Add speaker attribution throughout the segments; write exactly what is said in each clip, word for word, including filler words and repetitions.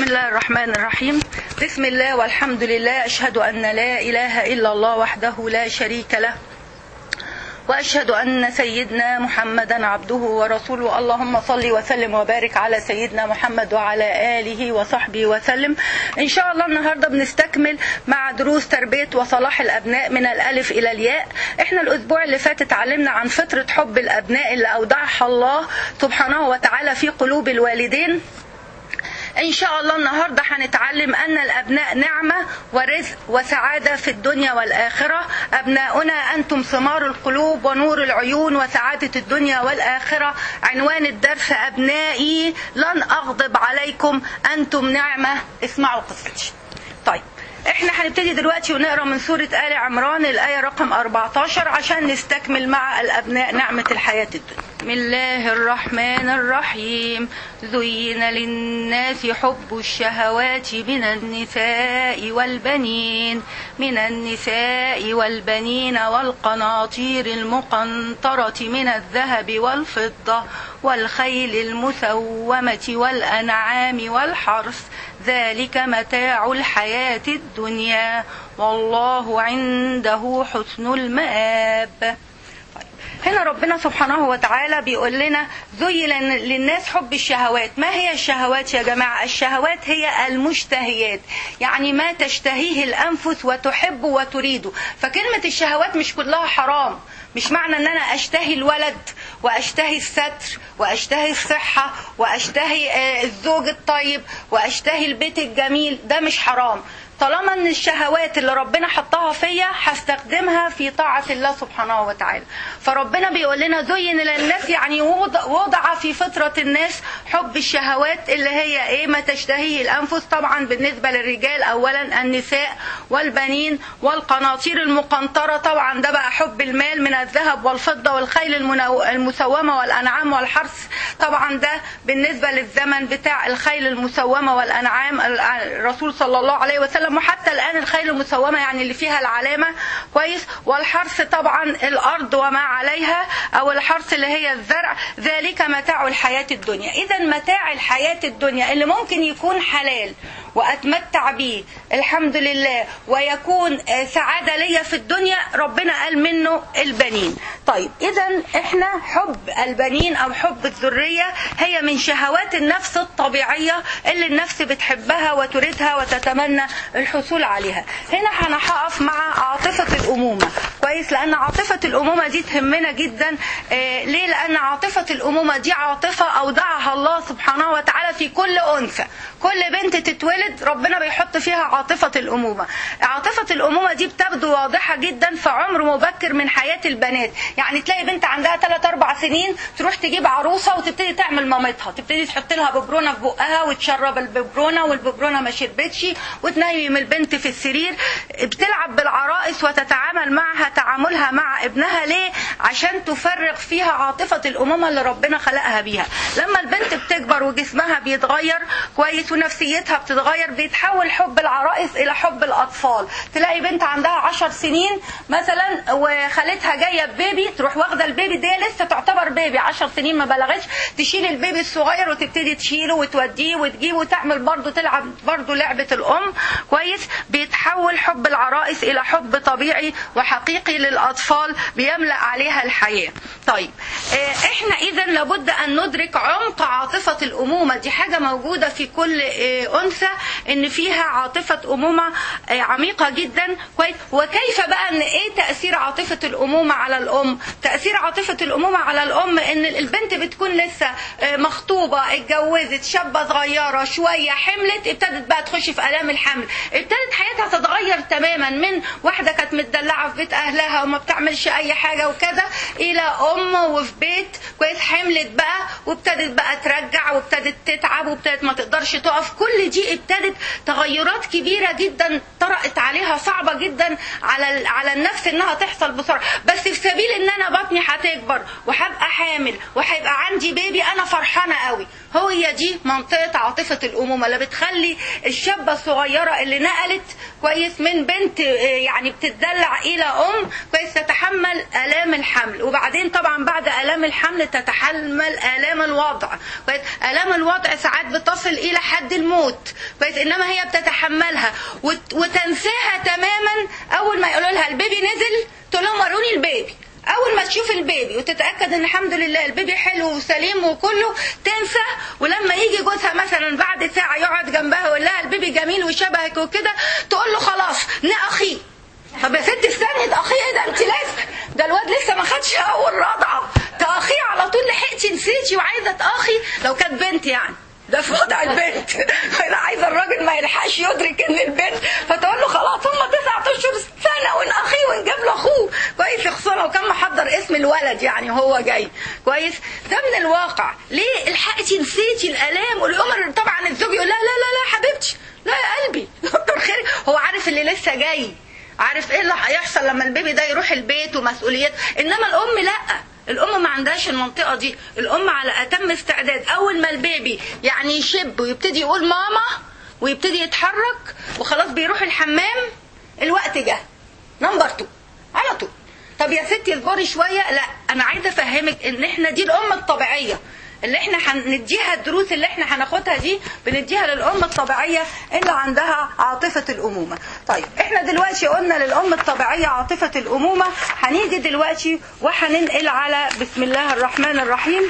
Speaker 1: بسم الله الرحمن الرحيم. بسم الله والحمد لله، أشهد أن لا إله إلا الله وحده لا شريك له، وأشهد أن سيدنا محمدا عبده ورسوله. اللهم صل وسلم وبارك على سيدنا محمد وعلى آله وصحبه وسلم. إن شاء الله النهاردة بنستكمل مع دروس تربية وصلاح الأبناء من الألف إلى الياء. إحنا الأسبوع اللي فات اتعلمنا عن فطرة حب الأبناء اللي أودعها الله سبحانه وتعالى في قلوب الوالدين. إن شاء الله النهاردة هنتعلم أن الأبناء نعمة ورزق وسعادة في الدنيا والآخرة. أبناؤنا أنتم ثمار القلوب ونور العيون وسعادة الدنيا والآخرة. عنوان الدرس: أبنائي لن أغضب عليكم، أنتم نعمة. اسمعوا قصتي. طيب، احنا هنبتدي دلوقتي ونقرا من سورة آل عمران الآية رقم أربعة عشر عشان نستكمل مع الأبناء نعمة الحياة الدنيا. بسم الله الرحمن الرحيم. زين للناس حب الشهوات من النساء والبنين من النساء والبنين والقناطير المقنطرة من الذهب والفضة والخيل المسومة والأنعام والحرث، ذلك متاع الحياة الدنيا والله عنده حسن المآب. هنا ربنا سبحانه وتعالى بيقول لنا زين للناس حب الشهوات. ما هي الشهوات يا جماعة؟ الشهوات هي المشتهيات، يعني ما تشتهيه الأنفس وتحب وتريده. فكلمة الشهوات مش كلها حرام. مش معنى ان انا اشتهي الولد واشتهي الستر واشتهي الصحة واشتهي الزوج الطيب واشتهي البيت الجميل، ده مش حرام. طالما ان الشهوات اللي ربنا حطها فيا هستخدمها في طاعة الله سبحانه وتعالى. فربنا بيقول لنا زين للناس، يعني وضع في فطرة الناس حب الشهوات اللي هي ايه؟ ما تشتهيه الانفس. طبعا بالنسبة للرجال اولا النساء والبنين والقناطير المقنطرة، طبعا ده بقى حب المال من الذهب والفضة والخيل المسومة والانعام والحرث. طبعا ده بالنسبة للزمن بتاع الخيل المسومة والانعام. الرسول صلى الله عليه وسلم وحتى الآن الخيل المسومة يعني اللي فيها العلامة كويس. والحرث طبعا الأرض وما عليها، أو الحرث اللي هي الزرع. ذلك متاع الحياة الدنيا. إذا متاع الحياة الدنيا اللي ممكن يكون حلال وأتمتع به الحمد لله ويكون سعادة ليا في الدنيا، ربنا قال منه البنين. طيب، إذا إحنا حب البنين أو حب الذرية هي من شهوات النفس الطبيعية اللي النفس بتحبها وتريدها وتتمنى الحصول عليها. هنا هنقف مع عاطفة الأمومة كويس، لأن عاطفة الأمومة دي تهمنا جدا. آه ليه؟ لأن عاطفة الأمومة دي عاطفة أودعها الله سبحانه وتعالى في كل أنثى. كل بنت تتولد ربنا بيحط فيها عاطفة الأمومة. عاطفة الأمومة دي بتبدو واضحة جدا في عمر مبكر من حياة البنات. يعني تلاقي بنت عندها ثلاث أربع سنين تروح تجيب عروسة وتبتدي تعمل مامتها، تبتدي تحط لها ببرونة في بقها وتشرب الببرونة والببرونة ما شربتش، وتنيم البنت في السرير، بتلعب بالعرائس وتتعامل معها تعاملها مع ابنها. ليه؟ عشان تفرغ فيها عاطفة الأمومة اللي ربنا خلقها بيها. لما البنت بتكبر وجسمها بيتغير كويس ونفسيتها بتتغير، بيتحول حب العرائس إلى حب الأطفال. تلاقي بنت عندها عشر سنين مثلا وخالتها جاية ببيبي، تروح واخدة البيبي ده لسه تعتبر بيبي عشر سنين ما بلغتش، تشيل البيبي الصغير وتبتدي تشيله وتوديه وتجيبه وتعمل برضه تلعب برضه لعبة الأم كويس. بيتحول حب العرائس إلى حب طبيعي وحقيقي للأطفال بيملأ عليها الحياة. طيب، احنا إذن لابد أن ندرك عمق عاطفة الأمومة. دي حاجة موجودة في كل أنثى، إن فيها عاطفة أمومة عميقة جدا كويس. وكيف بقى أن إيه تأثير عاطفة الأمومة على الأم؟ تأثير عاطفة الأمومة على الأم إن البنت بتكون لسه مخطوبة، اتجوزت، شابة صغيرة شوية، حملت، ابتدت بقى تخش في آلام الحمل، ابتدت حياتها تتغير تماما من واحدة كانت متدلعة في بيت أهلها وما بتعملش أي حاجة وكذا، إلى أم وفي بيت كويس، حملت بقى وابتدت بقى ترجع وابتدت تتعب وابتدت ما تقدرش تقف. كل دي ابتدت تغيرات كبيرة جدا طرأت عليها، صعبة جدا على على النفس انها تحصل بسرعة. بس في سبيل ان انا بطني هتكبر وهبقى حامل وهيبقى عندي بيبي، انا فرحانة قوي. هي دي منطقة عاطفة الأمومة اللي بتخلي الشابة الصغيرة اللي اللي نقلت كويس من بنت يعني بتدلع الى ام كويس تتحمل الام الحمل، وبعدين طبعا بعد الام الحمل تتحمل الام الوضع كويس. الام الوضع ساعات بتصل الى حد الموت كويس، انما هي بتتحملها وتنساها تماما. اول ما يقولوا لها البيبي نزل تقول لهم وروني البيبي. اول ما تشوف البيبي وتتاكد ان الحمد لله البيبي حلو وسليم وكله تنسى، ولما يجي جوزها مثلا بعد ساعه يقعد جنبها ويقول لها البيبي جميل وشبهك وكده تقول له خلاص نأخيه. طب يا ست استني تأخيه ايه ده؟ انت لسه ده الواد لسه ما خدش اول رضعه، تأخيه على طول لحقتي نسيتي وعايزه تأخي. لو كانت بنت يعني ده في وضع البنت انا عايزه الراجل ما يلحقش يدرك ان البنت، فتقول له خلاص هم تسعة اشهر سنه ونأخيه ونجيب له اخوه كويس. خصوصا وكان محضر اسم الولد يعني هو جاي كويس. ده من الواقع. ليه الحقتي نسيتي الالام؟ والامر طبعا الزوج يقول لا لا لا لا حبيبتي لا يا قلبي كتر خيرك. هو عارف اللي لسه جاي، عارف ايه اللي هيحصل لما البيبي ده يروح البيت ومسؤوليات. انما الام لا، الام ما عندهاش المنطقه دي. الام على اتم استعداد اول ما البيبي يعني يشب ويبتدي يقول ماما ويبتدي يتحرك وخلاص بيروح الحمام، الوقت جه نمبر تو على طول. طب يا ستي اصبري شويه. لا انا عايزه افهمك ان احنا دي الام الطبيعيه اللي احنا هنديها. الدروس اللي احنا هناخدها دي بنديها للام الطبيعيه اللي عندها عاطفه الامومه. طيب احنا دلوقتي قلنا للام الطبيعيه عاطفه الامومه، هنيجي دلوقتي وهننقل على بسم الله الرحمن الرحيم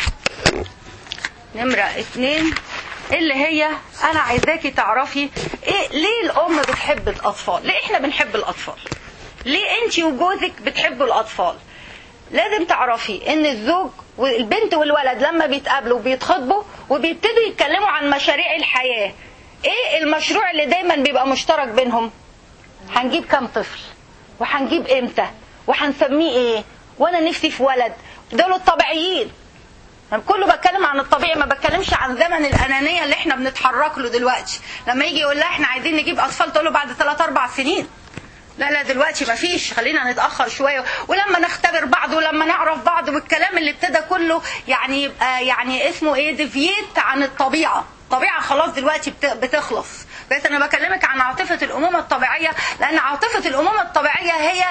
Speaker 1: نمره اتنين اللي هي انا عايزاكي تعرفي ايه ليه الام بتحب الاطفال. ليه احنا بنحب الاطفال؟ ليه انتي وجوزك بتحبوا الاطفال؟ لازم تعرفي ان الزوج والبنت والولد لما بيتقابلوا وبيتخطبوا وبيبتدوا يتكلموا عن مشاريع الحياة، ايه المشروع اللي دايما بيبقى مشترك بينهم؟ هنجيب كام طفل وهنجيب امتى وهنسميه ايه وانا نفسي في ولد. دول الطبيعيين. كله بتكلم عن الطبيعي، ما بتكلمش عن زمن الانانية اللي احنا بنتحرك له دلوقتي. لما يجي يقول لها احنا عايزين نجيب اطفال تقول له بعد ثلاث اربع سنين. لا لا دلوقتي ما فيش، خلينا نتأخر شوية ولما نختبر بعض ولما نعرف بعض، والكلام اللي ابتدى كله يعني يبقى يعني اسمه ايه ديفييت عن الطبيعة. الطبيعة خلاص دلوقتي بتخلص. بس انا بكلمك عن عاطفة الامومة الطبيعية، لان عاطفة الامومة الطبيعية هي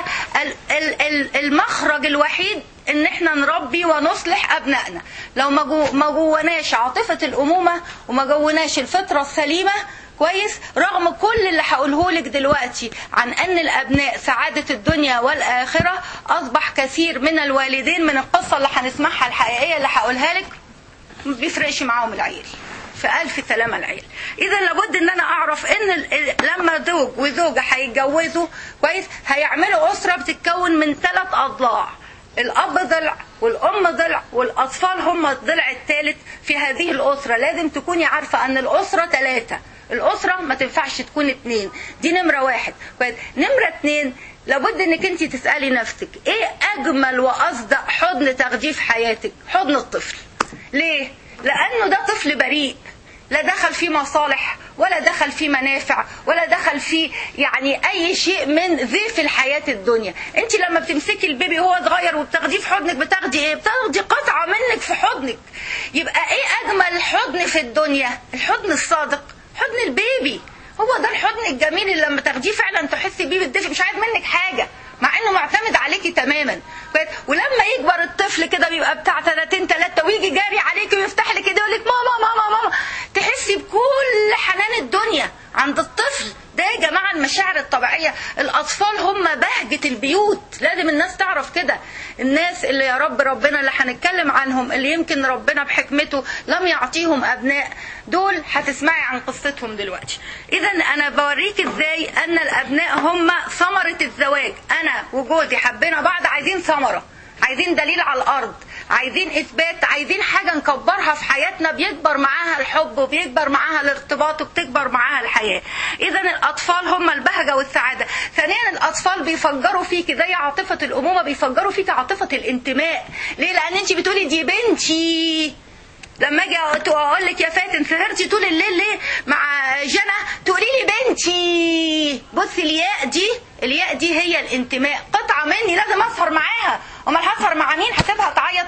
Speaker 1: المخرج الوحيد ان احنا نربي ونصلح ابنائنا. لو ما جواناش عاطفة الامومة وما جواناش الفطرة السليمة كويس، رغم كل اللي هقوله لك دلوقتي عن ان الابناء سعادة الدنيا والاخرة، اصبح كثير من الوالدين من القصة اللي هنسمعها الحقيقية اللي هقولها لك ما بيفرقش معاهم العيل. في ألف سلامة العيل. إذا لابد إن أنا أعرف إن لما زوج وزوجة هيتجوزوا كويس هيعملوا أسرة بتتكون من ثلاث أضلاع. الأب ضلع والأم ضلع والأطفال هم الضلع الثالث في هذه الأسرة. لازم تكوني عارفة أن الأسرة ثلاثة. الأسرة ما تنفعش تكون اتنين. دي نمرة واحد. نمرة اتنين لابد انك انت تسألي نفسك ايه اجمل واصدق حضن تاخديه في حياتك؟ حضن الطفل. ليه؟ لانه ده طفل بريء، لا دخل فيه مصالح ولا دخل فيه منافع ولا دخل فيه يعني اي شيء من زيف الحياة الدنيا. انت لما بتمسكي البيبي وهو صغير وبتاخديه في حضنك بتاخدي ايه؟ بتاخدي قطعة منك في حضنك. يبقى ايه اجمل حضن في الدنيا؟ الحضن الصادق، حضن البيبي. هو ده الحضن الجميل اللي لما تاخديه فعلا تحسي بيه بالدفء، مش عايز منك حاجة مع انه معتمد عليكي تماما. ولما يكبر الطفل كده بيبقى بتاع سنتين ثلاثه ويجي جاري عليكي ويفتح لك ايديه ويقول لك ماما ماما ماما، تحسي بكل حنان الدنيا عند الطفل. ده يا جماعه المشاعر الطبيعيه. الاطفال هم بهجه البيوت، لازم الناس تعرف كده. الناس اللي يا رب ربنا اللي هنتكلم عنهم اللي يمكن ربنا بحكمته لم يعطيهم ابناء، دول هتسمعي عن قصتهم دلوقتي. اذا انا بوريك ازاي ان الابناء هم ثمره الزواج. انا وجوزي حبينا بعض، عايزين ثمره، عايزين دليل على الارض، عايزين اثبات، عايزين حاجه نكبرها في حياتنا بيكبر معاها الحب وبيكبر معاها الارتباط وبتكبر معاها الحياه. اذا الاطفال هم البهجه والسعاده. ثانيا الاطفال بيفجروا فيكي زي عاطفه الامومه، بيفجروا فيكي عاطفه الانتماء. ليه؟ لان انت بتقولي دي بنتي. لما اجي اقول لك يا فاتن سهرتي طول الليل ليه مع جنى تقولي لي بنتي. بصي الياء دي، الياء دي هي الانتماء. قطعه مني لازم اسهر معاها، امال هسهر مع مين؟ هسيبها تعيط؟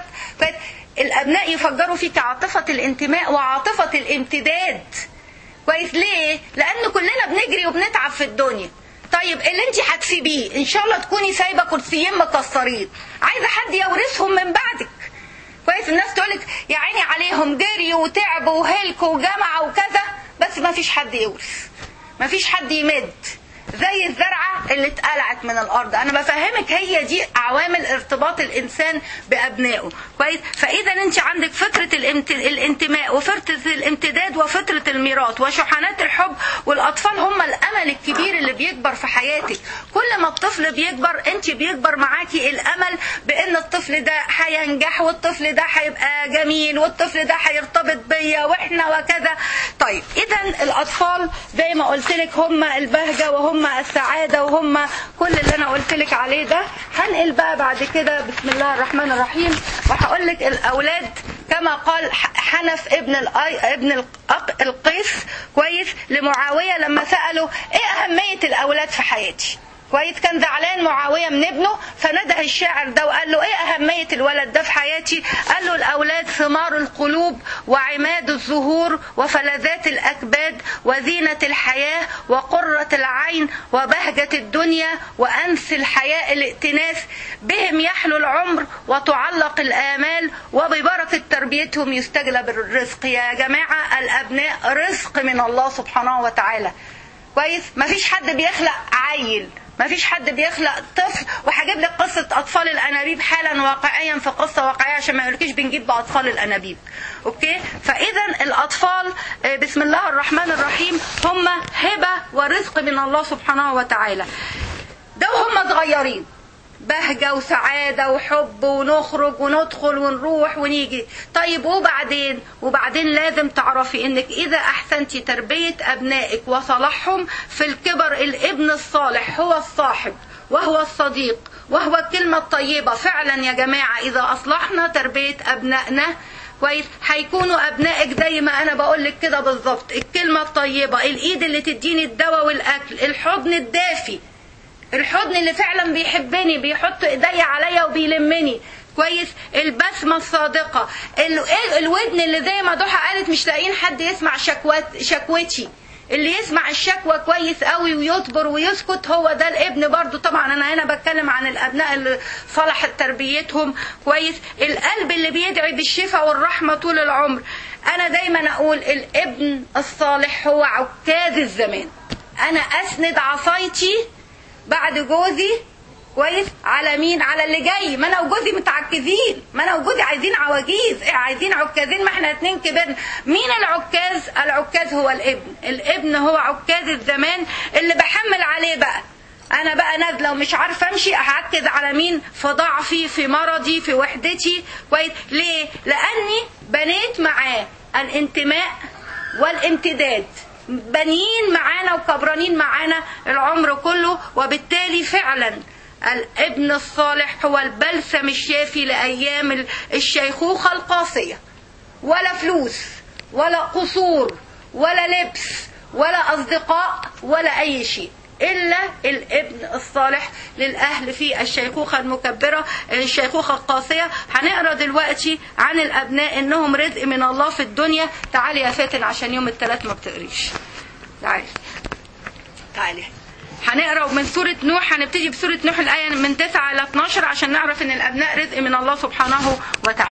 Speaker 1: الابناء يفجروا فيك عاطفه الانتماء وعاطفه الامتداد. كويس؟ ليه؟ لان كل كلنا بنجري وبنتعب في الدنيا. طيب اللي انت هتسيبيه ان شاء الله تكوني سايبه كرسيين مكسرين، عايزه حد يورثهم من بعدك. كويس؟ الناس تقولك يا عيني عليهم جري وتعبوا وهلكوا وجمعوا وكذا، بس ما فيش حد يورث، ما فيش حد يمد، زي الزرعة اللي اتقلعت من الأرض. أنا بفهمك هي دي عوامل ارتباط الإنسان بأبنائه. كويس؟ فإذا أنت عندك فترة الانتماء وفترة الامتداد وفترة الميراث وشحنات الحب، والأطفال هم الأمل الكبير اللي بيكبر في حياتك. كل ما الطفل بيكبر أنت بيكبر معاكي الأمل بأن الطفل ده هينجح، والطفل ده هيبقى جميل، والطفل ده هيرتبط بيا وإحنا وكذا. طيب إذا الأطفال زي ما قلت لك هم البهجة وهم السعادة وهم كل اللي أنا قلت لك عليه ده. هنقل بقى بعد كده بسم الله الرحمن الرحيم وهقول لك الأولاد كما قال حنف ابن ابن القيس كويس لمعاوية لما سأله ايه أهمية الأولاد في حياتي. كويس؟ كان زعلان معاوية من ابنه، فنده الشاعر ده وقال له ايه أهمية الولد ده في حياتي؟ قال له الأولاد ثمار القلوب وعماد الزهور وفلذات الأكباد وزينة الحياة وقرة العين وبهجة الدنيا وأنس الحياة الائتناس، بهم يحلو العمر وتعلق الآمال وببركة تربيتهم يستجلب الرزق. يا جماعة الأبناء رزق من الله سبحانه وتعالى. كويس؟ مفيش حد بيخلق عيل، ما فيش حد بيخلق طفل. وهجيب لك قصة أطفال الأنابيب حالا واقعيا في قصة واقعية عشان ما يقولكيش بنجيب بأطفال الأنابيب. أوكي؟ فإذا الأطفال بسم الله الرحمن الرحيم هم هبة ورزق من الله سبحانه وتعالى. ده هم صغيرين بهجة وسعادة وحب ونخرج وندخل ونروح ونيجي. طيب وبعدين وبعدين لازم تعرفي انك اذا احسنتي تربية ابنائك وصلحهم في الكبر، الابن الصالح هو الصاحب وهو الصديق وهو الكلمة الطيبة. فعلا يا جماعة اذا اصلحنا تربية ابنائنا كويس هيكونوا ابنائك زي ما انا بقول لك كده بالظبط، الكلمة الطيبة، الايد اللي تديني الدواء والاكل، الحضن الدافي، الحضن اللي فعلا بيحبني بيحط ايدي عليا وبيلمني. كويس؟ البسمة الصادقة، الودن اللي زي ما ضحى قالت مش لاقيين حد يسمع شكوات شكوتي، اللي يسمع الشكوى كويس قوي ويصبر ويسكت هو ده الابن. برضو طبعا انا هنا بتكلم عن الابناء اللي صلحت تربيتهم. كويس؟ القلب اللي بيدعي بالشفاء والرحمة طول العمر. انا دايما اقول الابن الصالح هو عكاز الزمان. انا اسند عصايتي بعد جوزي كويس على مين؟ على اللي جاي. ما انا وجوزي متعكزين، ما انا وجوزي عايزين عواجيز، عايزين عكازين، ما احنا اتنين كبرنا. مين العكاز؟ العكاز هو الابن. الابن هو عكاز الزمان اللي بحمل عليه بقى. انا بقى نازله ومش عارفه امشي، اعكز على مين؟ في ضعفي، في مرضي، في وحدتي. كويس؟ ليه؟ لاني بنيت معاه الانتماء والامتداد، بنيين معانا وكبرانين معانا العمر كله. وبالتالي فعلا الابن الصالح هو البلسم الشافي لأيام الشيخوخة القاسية. ولا فلوس ولا قصور ولا لبس ولا أصدقاء ولا أي شيء إلا الابن الصالح للأهل في الشيخوخة المكبرة، الشيخوخة القاسية. هنقرأ دلوقتي عن الأبناء إنهم رزق من الله في الدنيا. تعالي يا فاتن عشان يوم الثلاث ما بتقريش. تعالي تعالي هنقرأ من سورة نوح. هنبتدي بسورة نوح الآية من تسعة إلى اتناشر عشان نعرف إن الأبناء رزق من الله سبحانه وتعالى.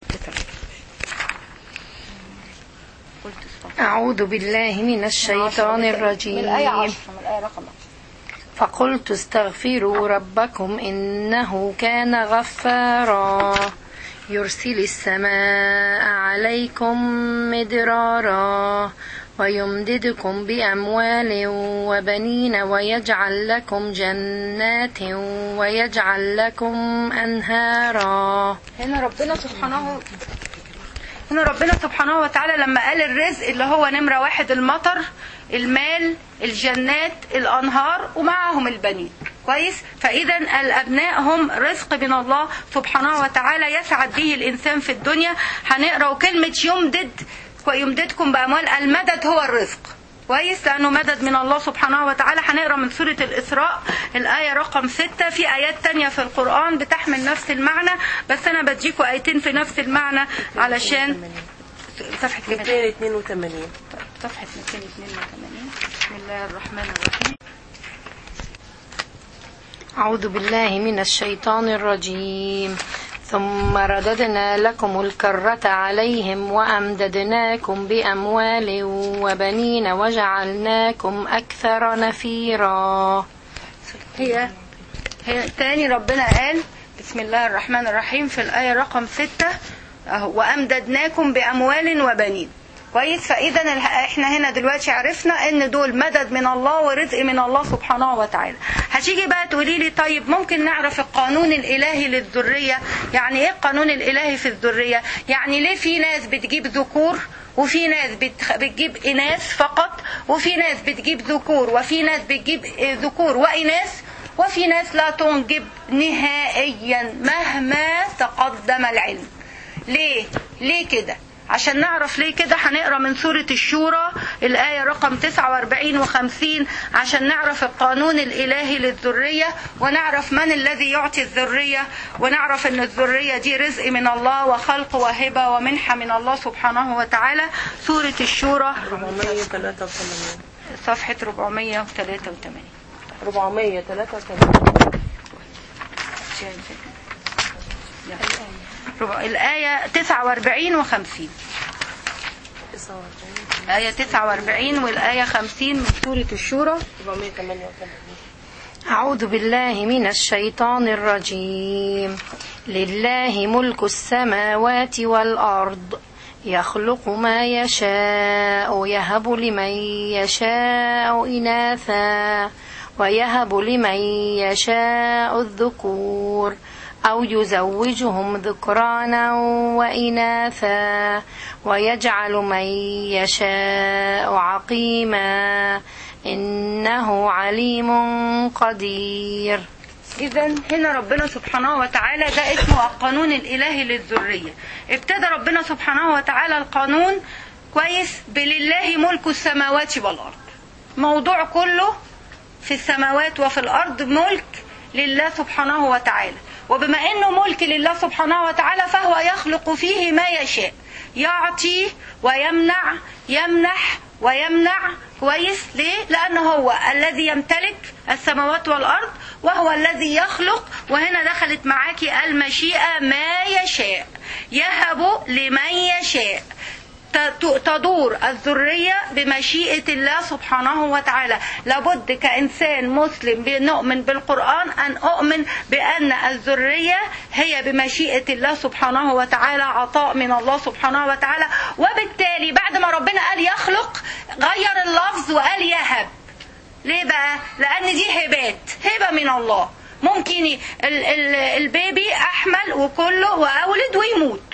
Speaker 2: أعوذ بالله من الشيطان الرجيم.
Speaker 1: من الآية عشرة، من الآية رقم عشرة.
Speaker 2: فقلت استغفروا ربكم إنه كان غفارا يرسل السماء عليكم مدرارا ويمددكم بأموال وبنين ويجعل لكم جنات ويجعل لكم أنهارا.
Speaker 1: هنا ربنا سبحانه هنا ربنا سبحانه وتعالى لما قال الرزق اللي هو نمرة واحد المطر، المال، الجنات، الأنهار، ومعهم البنين. كويس؟ فإذا الأبناء هم رزق من الله سبحانه وتعالى يسعد به الإنسان في الدنيا. هنقرأ كلمة يمدد ويمددكم بأموال. المدد هو الرزق. كويس؟ لأنه مدد من الله سبحانه وتعالى. هنقرأ من سورة الإسراء الآية رقم ستة. في آيات تانية في القرآن بتحمل نفس المعنى، بس أنا بديكوا آيتين في نفس المعنى علشان صفحة
Speaker 3: مئتين واثنين وثمانين.
Speaker 1: صفحة مئتين واثنين وثمانين. بسم الله الرحمن الرحيم.
Speaker 2: أعوذ بالله من الشيطان الرجيم. ثم رددنا لكم الكرة عليهم وأمددناكم بأموال وبنين وجعلناكم أكثر نفيرا.
Speaker 1: هي هي تاني ربنا قال بسم الله الرحمن الرحيم في الآية رقم ستة وأمددناكم بأموال وبنين. كويس. فإذا احنا هنا دلوقتي عرفنا ان دول مدد من الله ورزق من الله سبحانه وتعالى. هتيجي بقى تقولي لي طيب ممكن نعرف القانون الإلهي للذرية؟ يعني ايه القانون الإلهي في الذرية؟ يعني ليه في ناس بتجيب ذكور وفي ناس بتجيب إناث فقط، وفي ناس بتجيب ذكور وفي ناس بتجيب ذكور وإناث، وفي ناس لا تنجب نهائيا مهما تقدم العلم؟ ليه؟ ليه كده؟ عشان نعرف ليه كده هنقرأ من سورة الشورى الآية رقم تسعة وأربعين وخمسين عشان نعرف القانون الإلهي للذرية، ونعرف من الذي يعطي الذرية، ونعرف ان الذرية دي رزق من الله وخلق وهبة ومنحة من الله سبحانه وتعالى. سورة الشورى صفحة أربعمائة وثلاثة وثمانين.
Speaker 2: أربعمائة وثلاثة وثمانين
Speaker 1: الآية تسعة وأربعين وخمسين. آية تسعة وأربعين والآية خمسين من سورة الشورى.
Speaker 2: أعوذ بالله من الشيطان الرجيم. لله ملك السماوات والأرض يخلق ما يشاء يهب لمن يشاء إناثا ويهب لمن يشاء الذكور أو يزوجهم ذكرانا وإناثا ويجعل من يشاء عقيما إنه عليم قدير.
Speaker 1: إذن هنا ربنا سبحانه وتعالى ده اسمه القانون الإلهي للذرية. ابتدى ربنا سبحانه وتعالى القانون كويس بلله ملك السماوات والأرض. موضوع كله في السماوات وفي الأرض ملك لله سبحانه وتعالى، وبما انه ملك لله سبحانه وتعالى فهو يخلق فيه ما يشاء، يعطي ويمنع، يمنح ويمنع. كويس. ليه؟ لانه هو الذي يمتلك السماوات والارض وهو الذي يخلق. وهنا دخلت معاكي المشيئة، ما يشاء يهب لمن يشاء. تدور الذرية بمشيئة الله سبحانه وتعالى. لابد كإنسان مسلم نؤمن بالقرآن أن أؤمن بأن الذرية هي بمشيئة الله سبحانه وتعالى، عطاء من الله سبحانه وتعالى. وبالتالي بعد ما ربنا قال يخلق غير اللفظ وقال يهب. ليه بقى؟ لأن دي هبات، هبة من الله. ممكن البيبي أحمل وكله وأولد ويموت،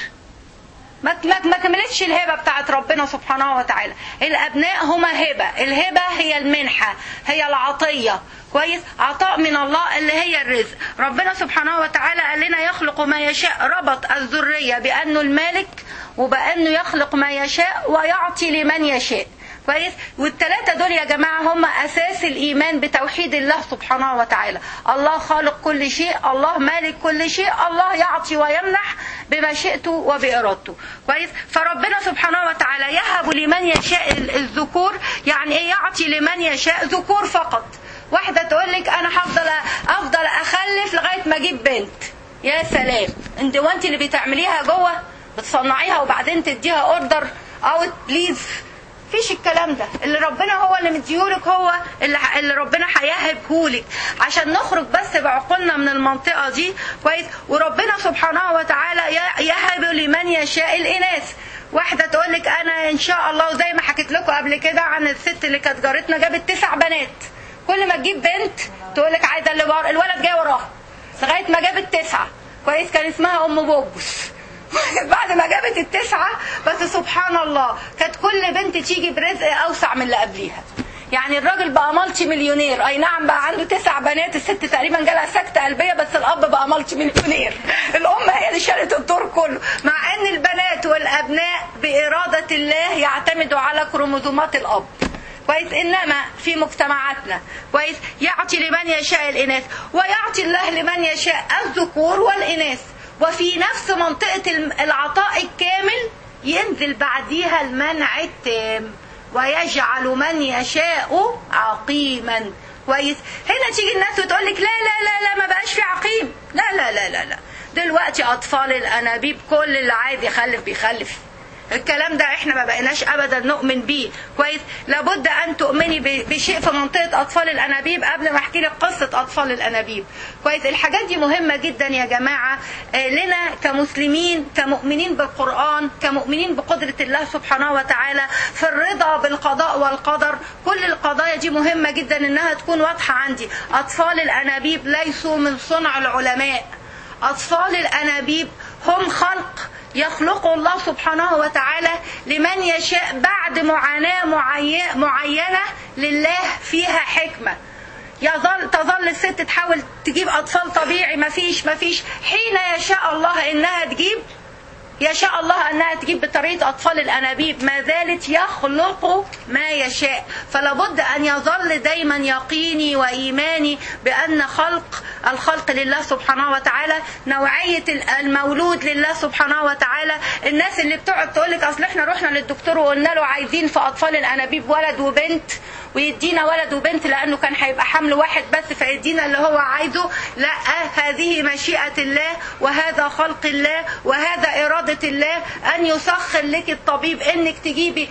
Speaker 1: ما كملتش الهبة بتاعت ربنا سبحانه وتعالى. الأبناء هما هبة، الهبة هي المنحة، هي العطية. كويس. عطاء من الله اللي هي الرزق. ربنا سبحانه وتعالى قال لنا يخلق ما يشاء، ربط الذرية بأنه المالك وبأنه يخلق ما يشاء ويعطي لمن يشاء. كويس. والثلاثة دول يا جماعة هم أساس الإيمان بتوحيد الله سبحانه وتعالى. الله خالق كل شيء، الله مالك كل شيء، الله يعطي ويمنح بمشيئته وبإرادته. كويس. فربنا سبحانه وتعالى يهب لمن يشاء الذكور. يعني ايه يعطي لمن يشاء ذكور فقط؟ واحدة تقول لك انا هفضل افضل اخلف لغاية ما اجيب بنت. يا سلام، انت وانت اللي بتعمليها جوه بتصنعيها وبعدين تديها اوردر اوت بليز؟ فيش الكلام ده. اللي ربنا هو اللي مديهولك، هو اللي, اللي ربنا هيهبهولك، عشان نخرج بس بعقولنا من المنطقة دي. كويس. وربنا سبحانه وتعالى يهب لمن يشاء الإناث. واحدة تقولك أنا إن شاء الله، زي ما حكيت لكم قبل كده عن الست اللي كانت جارتنا جابت تسع بنات، كل ما تجيب بنت تقولك عايزة اللي ورا الولد جاي وراها، لغاية ما جابت تسعة. كويس. كان اسمها أم بوبس. بعد ما جابت التسعة بس سبحان الله كانت كل بنت تيجي برزق أوسع من اللي قبليها. يعني الراجل بقى مالتي مليونير. أي نعم بقى عنده تسع بنات، الست تقريبا جالها سكتة قلبية، بس الأب بقى مالتي مليونير. الأم هي اللي شالت الدور كله، مع أن البنات والأبناء بإرادة الله يعتمدوا على كروموزومات الأب. كويس. إنما في مجتمعاتنا كويس يعطي لمن يشاء الإناث ويعطي الله لمن يشاء الذكور والإناث. وفي نفس منطقة العطاء الكامل ينزل بعديها المنع التام. ويجعل من يشاء عقيما. كويس. هنا تيجي الناس وتقول لك لا لا لا لا ما بقاش في عقيم. لا لا لا لا لا دلوقتي اطفال الانابيب كل اللي عايز يخلف بيخلف. الكلام ده احنا ما بقيناش ابدا نؤمن بيه. كويس. لابد ان تؤمني بشيء في منطقه اطفال الانابيب قبل ما احكي لك قصه اطفال الانابيب. كويس. الحاجات دي مهمه جدا يا جماعه لنا كمسلمين كمؤمنين بالقران كمؤمنين بقدره الله سبحانه وتعالى في الرضا بالقضاء والقدر. كل القضايا دي مهمه جدا انها تكون واضحه عندي. اطفال الانابيب ليسوا من صنع العلماء. اطفال الانابيب هم خلق يخلق الله سبحانه وتعالى لمن يشاء بعد معاناة معينة لله فيها حكمة. يظل تظل الست تحاول تجيب أطفال طبيعي مفيش مفيش حين يشاء الله إنها تجيب يشاء الله أنها تجيب بطريقة أطفال الأنابيب ما زالت يخلق ما يشاء. فلا بد أن يظل دايما يقيني وإيماني بأن خلق الخلق لله سبحانه وتعالى. نوعية المولود لله سبحانه وتعالى. الناس اللي بتقعد تقولك أصل احنا رحنا للدكتور وقلنا له عايزين في أطفال الأنابيب ولد وبنت ويدينا ولد وبنت لأنه كان هيبقى حمل واحد بس فيدينا اللي هو عايزه. لا، هذه مشيئة الله وهذا خلق الله وهذا إرادة الله أن يسخر لك الطبيب إنك تجيبي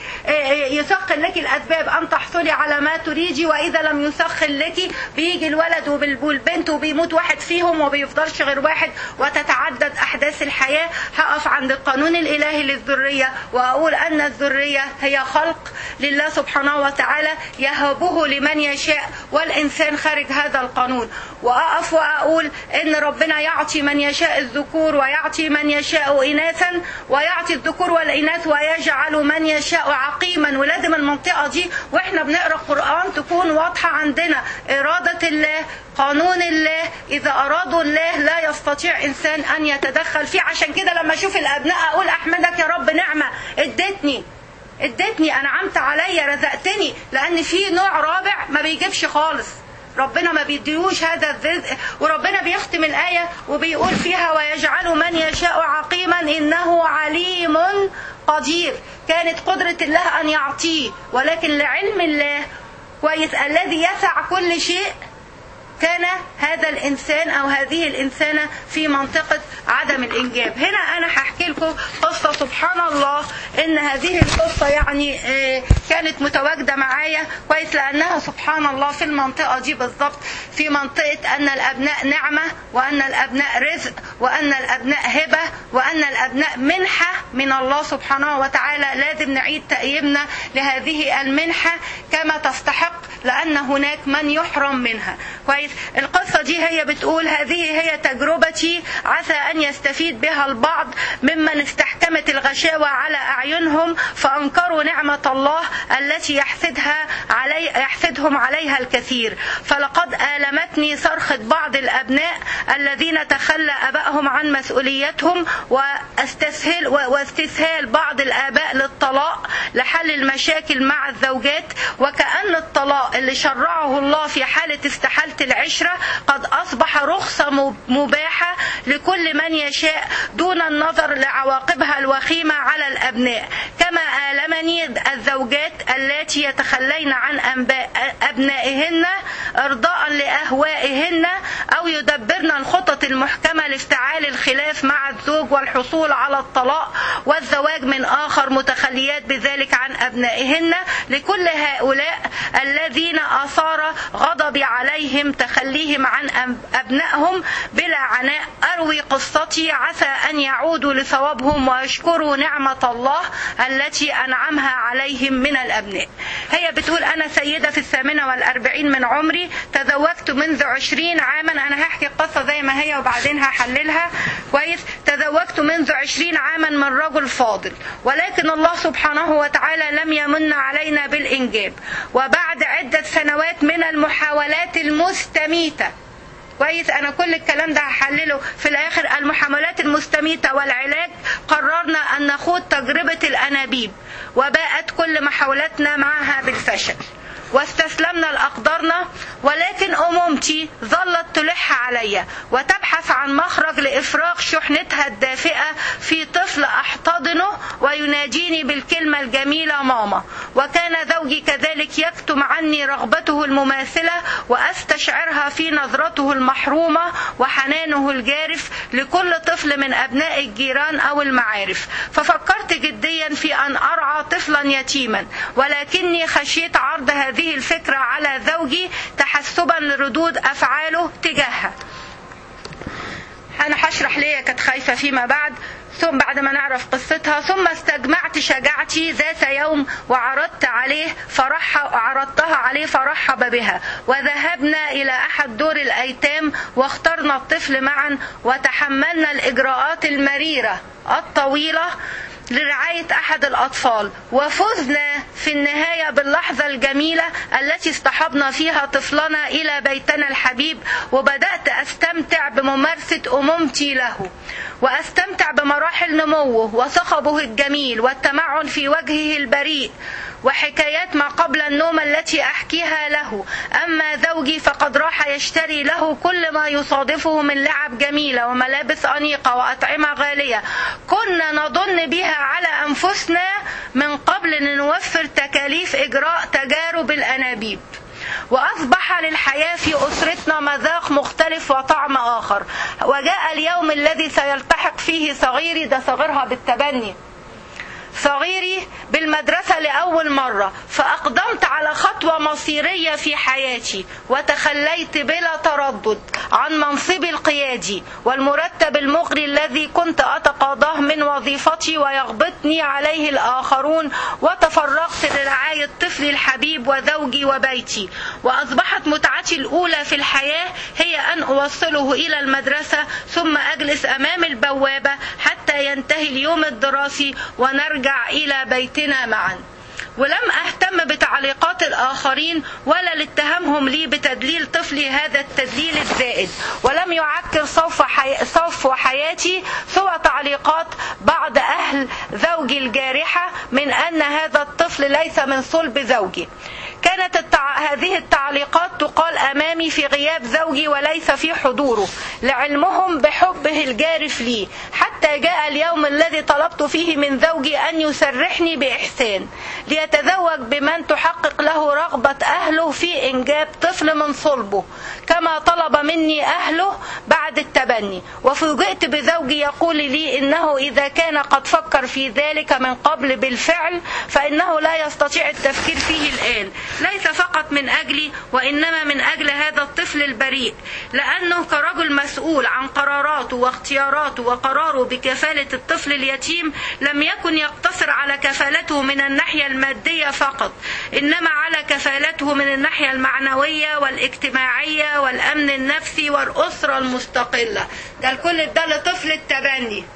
Speaker 1: يسخر لك الأسباب أن تحصلي على ما تريدي. وإذا لم يسخر لك بيجي الولد والبنت وبيموت واحد فيهم وبيفضلش غير واحد وتتعدد أحداث الحياة. هقف عند القانون الإلهي للذرية وأقول أن الذرية هي خلق لله سبحانه وتعالى يهبه لمن يشاء والإنسان خارج هذا القانون. وأقف وأقول إن ربنا يعطي من يشاء الذكور ويعطي من يشاء إناثا ويعطي الذكور والإناث ويجعل من يشاء عقيما. ولازم المنطقة دي وإحنا بنقرأ القرآن تكون واضحة عندنا. إرادة الله قانون الله إذا أرادوا الله لا يستطيع إنسان أن يتدخل فيه. عشان كده لما أشوف الأبناء أقول أحمدك يا رب نعمة ادتني ادتني أنعمت علي رزقتني. لأن في نوع رابع ما بيجيبش خالص. ربنا ما بيديهوش هذا الرزق. وربنا بيختم الآية وبيقول فيها ويجعل من يشاء عقيما إنه عليم قدير. كانت قدرة الله أن يعطيه ولكن لعلم الله كويس الذي يسع كل شيء كان هذا الإنسان أو هذه الإنسانة في منطقة عدم الإنجاب. هنا أنا هحكي لكم قصة سبحان الله إن هذه القصة يعني كانت متواجدة معايا كويس لأنها سبحان الله في المنطقة دي بالضبط في منطقة أن الأبناء نعمة وأن الأبناء رزق وأن الأبناء هبة وأن الأبناء منحة من الله سبحانه وتعالى. لازم نعيد تقييمنا لهذه المنحة كما تستحق لأن هناك من يحرم منها. كويس. القصة دي هي بتقول هذه هي تجربتي عسى أن يستفيد بها البعض ممن استحكمت الغشاوة على أعينهم فأنكروا نعمة الله التي يحسدها علي يحسدهم عليها الكثير. فلقد آلمتني صرخة بعض الأبناء الذين تخلى أبائهم عن مسؤوليتهم واستسهل واستسهال بعض الآباء للطلاق لحل المشاكل مع الزوجات. وكأن الطلاق اللي شرعه الله في حالة استحالة العشرة قد أصبح رخصة مباحة لكل من يشاء دون النظر لعواقبها الوخيمة على الأبناء. كما آلمني الزوجات التي يتخلين عن أبنائهن إرضاء لأهوائهن أو يدبرن الخطط المحكمة لافتعال الخلاف مع الزوج والحصول على الطلاق والزواج من آخر متخليات بذلك عن أبنائهن. لكل هؤلاء الذين أثار غضبي عليهم تخليهم عن أبنائهم بلا عناء أروي قصتي عسى أن يعودوا لصوابهم ويشكروا نعمة الله التي أنعمها عليهم من الأبناء. هي بتقول أنا سيدة في الثامنة والأربعين من عمري تزوجت منذ عشرين عاما. أنا هحكي القصة زي ما هي وبعدين هحللها كويس. تزوجت منذ عشرين عاما من رجل فاضل ولكن الله سبحانه وتعالى لم يمن علينا بالإنجاب. وبعد عدة سنوات من المحاولات المستميتة كويس أنا كل الكلام ده هحلله في الآخر المحاولات المستميتة والعلاج قررنا أن نخوض تجربة الأنابيب وباءت كل محاولاتنا معها بالفشل. واستسلمنا لأقدارنا، ولكن أمومتي ظلت تلح علي وتبحث عن مخرج لإفراغ شحنتها الدافئة في طفل أحتضنه ويناديني بالكلمة الجميلة ماما. وكان زوجي كذلك يكتم عني رغبته المماثلة وأستشعرها في نظرته المحرومة وحنانه الجارف لكل طفل من أبناء الجيران أو المعارف. ففكرت جديا في أن أرعى طفلا يتيما، ولكني خشيت عرض هذه الفكرة على زوجي تحسبا لردود أفعاله تجاهها. أنا هشرح ليه كانت خايفة فيما بعد ثم بعد ما نعرف قصتها. ثم استجمعت شجاعتي ذات يوم وعرضت عليه فرح عرضتها عليه فرحب بها، وذهبنا إلى أحد دور الأيتام واخترنا الطفل معا وتحملنا الإجراءات المريرة الطويلة لرعاية أحد الأطفال، وفزنا في النهاية باللحظة الجميلة التي اصطحبنا فيها طفلنا إلى بيتنا الحبيب، وبدأت أستمتع بممارسة أمومتي له، وأستمتع بمراحل نموه وصخبه الجميل والتمعن في وجهه البريء وحكايات ما قبل النوم التي أحكيها له. أما زوجي فقد راح يشتري له كل ما يصادفه من لعب جميلة وملابس أنيقة وأطعمة غالية كنا نظن بها على أنفسنا من قبل أن نوفر تكاليف إجراء تجارب الأنابيب. وأصبح للحياة في أسرتنا مذاق مختلف وطعم آخر. وجاء اليوم الذي سيلتحق فيه صغيري، ده صغيرها بالتبني، صغيري بالمدرسة لأول مرة، فأقدمت على خطوة مصيرية في حياتي وتخليت بلا تردد عن منصبي القيادي والمرتب المغري الذي كنت أتقاضاه من وظيفتي ويغبطني عليه الآخرون، وتفرغت لرعاية طفلي الحبيب وزوجي وبيتي. وأصبحت متعتي الأولى في الحياة هي أن أوصله إلى المدرسة ثم أجلس أمام البوابة حتى ينتهي اليوم الدراسي ونرجع إلى بيتنا معا. ولم أهتم بتعليقات الآخرين ولا لاتهامهم لي بتدليل طفلي هذا التدليل الزائد، ولم يعكر صوف, حي... صوف حياتي سوى تعليقات بعض أهل زوجي الجارحة من أن هذا الطفل ليس من صلب زوجي. كانت التع... هذه التعليقات تقال أمامي في غياب زوجي وليس في حضوره، لعلمهم بحبه الجارف لي، حتى جاء اليوم الذي طلبت فيه من زوجي أن يسرحني بإحسان ليتزوج بمن تحقق له رغبة أهله في إنجاب طفل من صلبه كما طلب مني أهله بعد التبني. وفوجئت بزوجي يقول لي إنه إذا كان قد فكر في ذلك من قبل بالفعل فإنه لا يستطيع التفكير فيه الآن، ليس فقط من أجلي وإنما من أجل هذا الطفل البريء، لأنه كرجل مسؤول عن قراراته واختياراته وقراره بكفالة الطفل اليتيم لم يكن يقتصر على كفالته من الناحية المادية فقط، إنما على كفالته من الناحية المعنوية والاجتماعية والأمن النفسي والأسرة المستقلة. ده الكل ده لطفل التبني،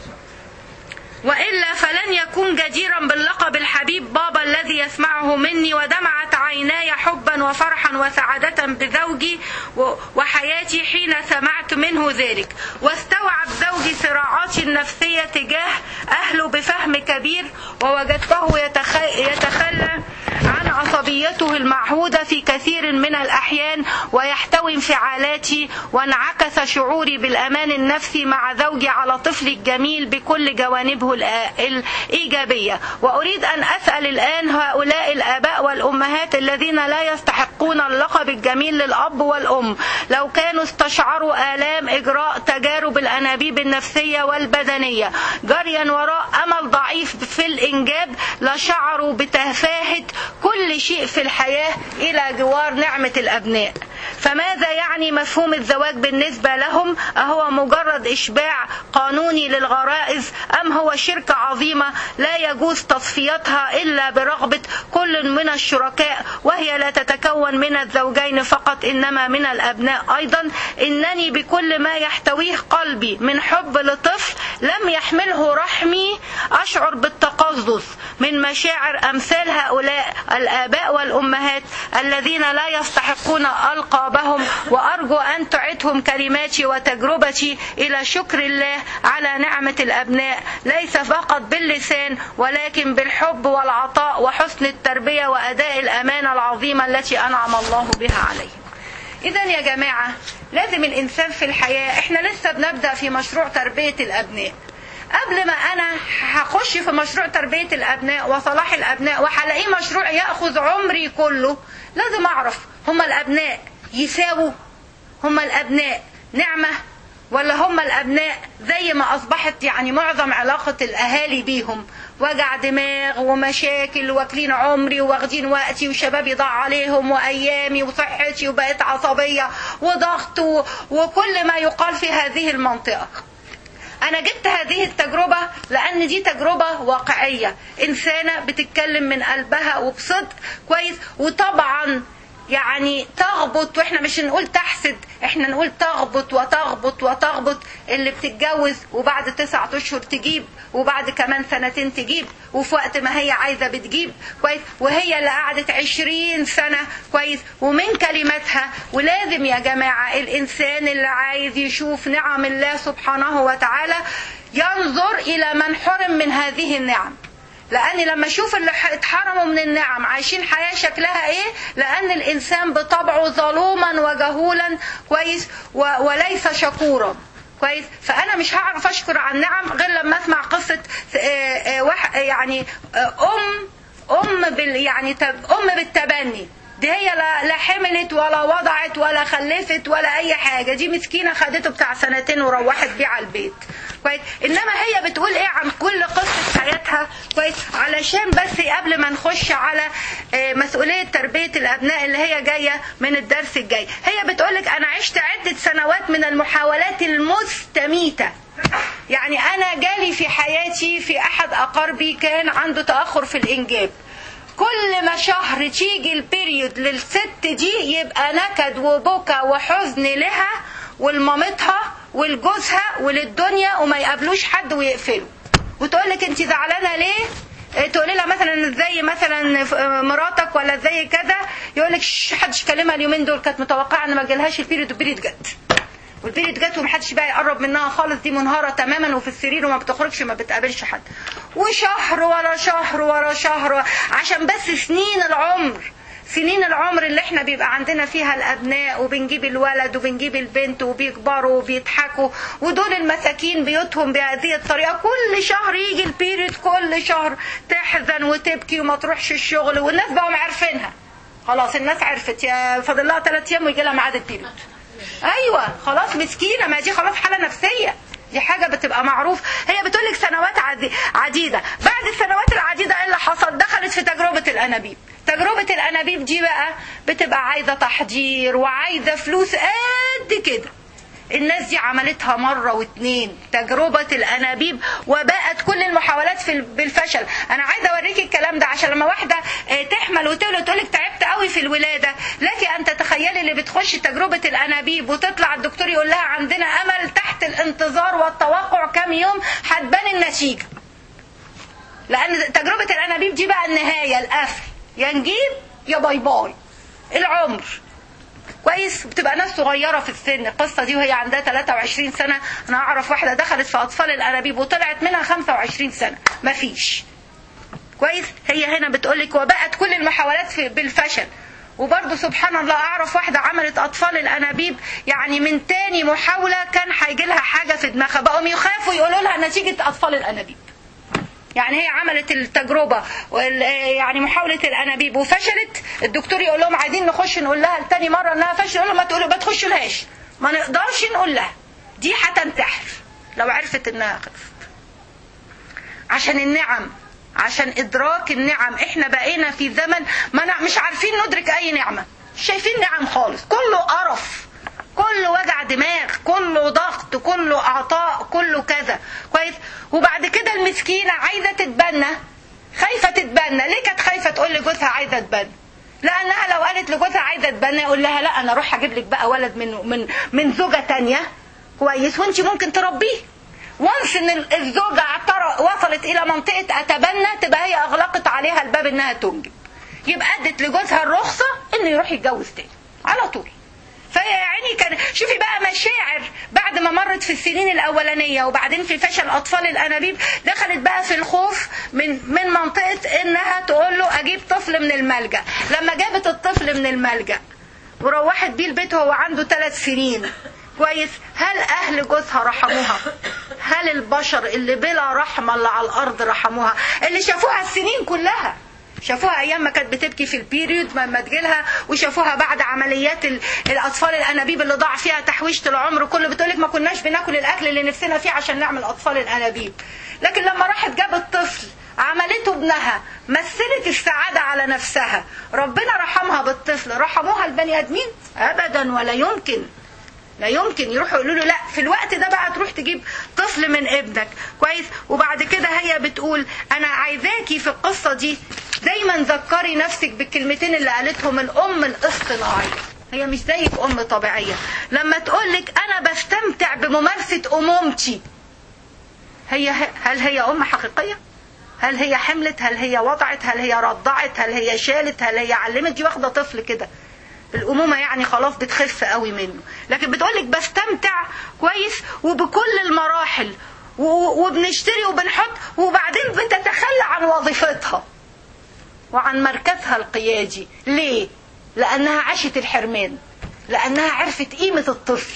Speaker 1: وإلا فلن يكون جديرا باللقب الحبيب بابا الذي يسمعه مني. ودمعت عيناي حبا وفرحا وسعادة بزوجي وحياتي حين سمعت منه ذلك. واستوعب زوجي صراعاتي النفسية تجاه أهله بفهم كبير، ووجدته يتخلى عن عصبيته المعهودة في كثير من الأحيان ويحتوي انفعالاتي، وانعكس شعوري بالأمان النفسي مع زوجي على طفلي الجميل بكل جوانبه الإيجابية. وأريد أن أسأل الآن هؤلاء الآباء والأمهات الذين لا يستحقون اللقب الجميل للأب والأم، لو كانوا استشعروا آلام إجراء تجارب الأنابيب النفسية والبدنية جريا وراء أمل ضعيف في الإنجاب لشعروا بتفاهة كل شيء في الحياة إلى جوار نعمة الأبناء. فماذا يعني مفهوم الزواج بالنسبة لهم؟ أهو مجرد إشباع قانوني للغرائز أم هو شركة عظيمة لا يجوز تصفيتها إلا برغبة كل من الشركاء، وهي لا تتكون من الزوجين فقط إنما من الأبناء أيضا؟ إنني بكل ما يحتويه قلبي من حب لطفل لم يحمله رحمي أشعر بالتقزز من مشاعر أمثال هؤلاء الآباء والأمهات الذين لا يستحقون ألقابهم، وأرجو أن تعدهم كلماتي وتجربتي إلى شكر الله على نعمة الأبناء، ليس فقط باللسان ولكن بالحب والعطاء وحسن التربية وأداء الأمانة العظيمة التي أنعم الله بها عليهم. إذا يا جماعة لازم الإنسان في الحياة، إحنا لسه بنبدأ في مشروع تربية الأبناء. قبل ما أنا هخش في مشروع تربية الأبناء وصلاح الأبناء وهلاقيه مشروع يأخذ عمري كله، لازم أعرف هم الأبناء يساووا؟ هم الأبناء نعمة؟ ولا هم الأبناء زي ما أصبحت يعني معظم علاقة الأهالي بيهم وجع دماغ ومشاكل، واكلين عمري واخدين وقتي وشبابي ضاع عليهم وأيامي وصحتي وبقيت عصبية وضغط وكل ما يقال في هذه المنطقة. أنا جبت هذه التجربة لأن دي تجربة واقعية، إنسانة بتتكلم من قلبها وبصدق كويس. وطبعا يعني تغبط، واحنا مش نقول تحسد، احنا نقول تغبط وتغبط وتغبط. اللي بتتجوز وبعد تسعة اشهر تجيب، وبعد كمان سنتين تجيب، وفي وقت ما هي عايزة بتجيب كويس، وهي اللي قعدت عشرين سنة كويس ومن كلماتها. ولازم يا جماعة الإنسان اللي عايز يشوف نعم الله سبحانه وتعالى ينظر إلى من حرم من هذه النعم، لأن لما أشوف اللي اتحرموا من النعم عايشين حياة شكلها إيه، لأن الإنسان بطبعه ظلوما وجهولا كويس وليس شكورا كويس. فأنا مش هعرف أشكر على النعم غير لما أسمع قصة يعني أم أم بال يعني أم بالتبني. دي هي لا حملت ولا وضعت ولا خلفت ولا أي حاجة، دي مسكينة خدته بتاع سنتين وروحت بيه على البيت كويس. إنما هي بتقول إيه عن كل قصة حياتها كويس، علشان بس قبل ما نخش على مسؤولية تربية الأبناء اللي هي جاية من الدرس الجاي. هي بتقولك أنا عشت عدة سنوات من المحاولات المستميتة. يعني أنا جالي في حياتي في أحد أقاربي كان عنده تأخر في الإنجاب، كل ما شهر تيجي البيريود للست دي يبقى نكد وبكى وحزن لها ولمامتها ولجوزها وللدنيا، وما يقابلوش حد ويقفلوا. وتقولك انت زعلانة ليه؟ تقولي لها مثلا زي مثلا مراتك ولا زي كذا، يقولك حدش كلمها اليومين دول، كانت متوقعة ان ما جالهاش البيريود، والبيريود جت والبيريود جت ومحدش بقى يقرب منها خالص، دي منهارة تماما وفي السرير وما بتخرجش ما بتقابلش حد. وشهر ورا شهر ورا شهر، عشان بس سنين العمر سنين العمر اللي احنا بيبقى عندنا فيها الأبناء، وبنجيب الولد وبنجيب البنت وبيكبروا وبيضحكوا، ودول المساكين بيوتهم بهذه الطريقة. كل شهر يجي البيريد، كل شهر تحزن وتبكي وما تروحش الشغل، والناس بقوا عارفينها خلاص. الناس عرفت يا فاضل لها ثلاث ايام ويجي لها ميعاد البيريد. ايوه خلاص مسكينه، ما دي خلاص حاله نفسيه، دي حاجه بتبقى معروف. هي بتقولك سنوات عديده، بعد السنوات العديده ايه اللي حصل؟ دخلت في تجربه الانابيب. تجربه الانابيب دي بقى بتبقى عايزه تحضير وعايزه فلوس قد كده. الناس دي عملتها مرة واثنين تجربة الأنابيب، وبقت كل المحاولات في بالفشل. أنا عايزة أوريك الكلام ده عشان لما واحدة تحمل وتولد تقولك تعبت قوي في الولادة، لكن أن تتخيلي اللي بتخش تجربة الأنابيب وتطلع الدكتور يقول لها عندنا أمل تحت الانتظار والتوقع كم يوم هتبان النتيجة. لأن تجربة الأنابيب دي بقى النهاية، القفل، يا نجيب يا باي باي العمر كويس. بتبقى ناس صغيرة في السن. القصة دي وهي عندها ثلاثة وعشرين سنة، أنا أعرف واحدة دخلت في أطفال الأنابيب وطلعت منها خمسة وعشرين سنة مفيش كويس. هي هنا بتقولك وبقت كل المحاولات في بالفشل. وبرضه سبحان الله أعرف واحدة عملت أطفال الأنابيب، يعني من تاني محاولة كان هيجي لها حاجة في دماغها، بقوا يخافوا يقولوا لها نتيجة أطفال الأنابيب. يعني هي عملت التجربة يعني محاولة الأنابيب وفشلت، الدكتور يقول لهم عايزين نخش نقول لها التاني مرة انها فشلت، يقول لهم ما تقولوا ما تخشولهاش، ما نقدرش نقول لها، دي هتنتحر لو عرفت انها خلصت. عشان النعم، عشان إدراك النعم. احنا بقينا في زمن ما مش عارفين ندرك أي نعمة، مش شايفين نعم خالص، كله قرف، كله وجع دماغ، كله ضغط، كله اعطاء، كله كذا كويس. وبعد كده المسكينه عايزه تتبنى، خايفه تتبنى. ليه كانت خايفه تقول لجوزها عايزه تتبنى؟ لانها لو قالت لجوزها عايزه تتبنى يقول لها لا انا اروح اجيب لك بقى ولد من من من زوجه تانية كويس، وانت ممكن تربيه. وانس ان الزوجه وصلت الى منطقه اتبنى تبقى هي اغلقت عليها الباب انها تنجب، يبقى ادت لجوزها الرخصه انه يروح يتجوز تاني على طول. فهي يعني كان شوفي بقى مشاعر بعد ما مرت في السنين الاولانيه وبعدين في فشل اطفال الانابيب، دخلت بقى في الخوف من من منطقه انها تقول له اجيب طفل من الملجأ. لما جابت الطفل من الملجأ وروحت بيه البيت وهو عنده ثلاث سنين كويس، هل اهل جوزها رحموها؟ هل البشر اللي بلا رحمه اللي على الارض رحموها؟ اللي شافوها السنين كلها، شافوها ايام ما كانت بتبكي في البيريود ما تجيلها، وشافوها بعد عمليات الاطفال الانابيب اللي ضاع فيها تحويشه العمر كله. بتقولك ما كناش بناكل الاكل اللي نفسنا فيه عشان نعمل اطفال الانابيب. لكن لما راحت جابت طفل عملته ابنها، مثلت السعاده على نفسها، ربنا رحمها بالطفل. رحموها البني ادمين؟ ابدا ولا يمكن، لا يمكن. يروحوا يقولوا له لا في الوقت ده بقى تروح تجيب طفل من ابنك كويس. وبعد كده هي بتقول انا عايزاكي في القصه دي دايما ذكري نفسك بالكلمتين اللي قالتهم الام الاصطناعيه. هي مش زيك ام طبيعيه. لما تقولك انا بستمتع بممارسه امومتي، هي هل هي ام حقيقيه؟ هل هي حملت؟ هل هي وضعت؟ هل هي رضعت؟ هل هي شالت؟ هل هي علمت؟ دي واخده طفل كده الأمومة يعني خلاص بتخف قوي منه، لكن بتقولك بستمتع كويس وبكل المراحل وبنشتري وبنحط، وبعدين بتتخلى عن وظيفتها وعن مركزها القيادي. ليه؟ لأنها عاشت الحرمان، لأنها عرفت قيمة الطفل،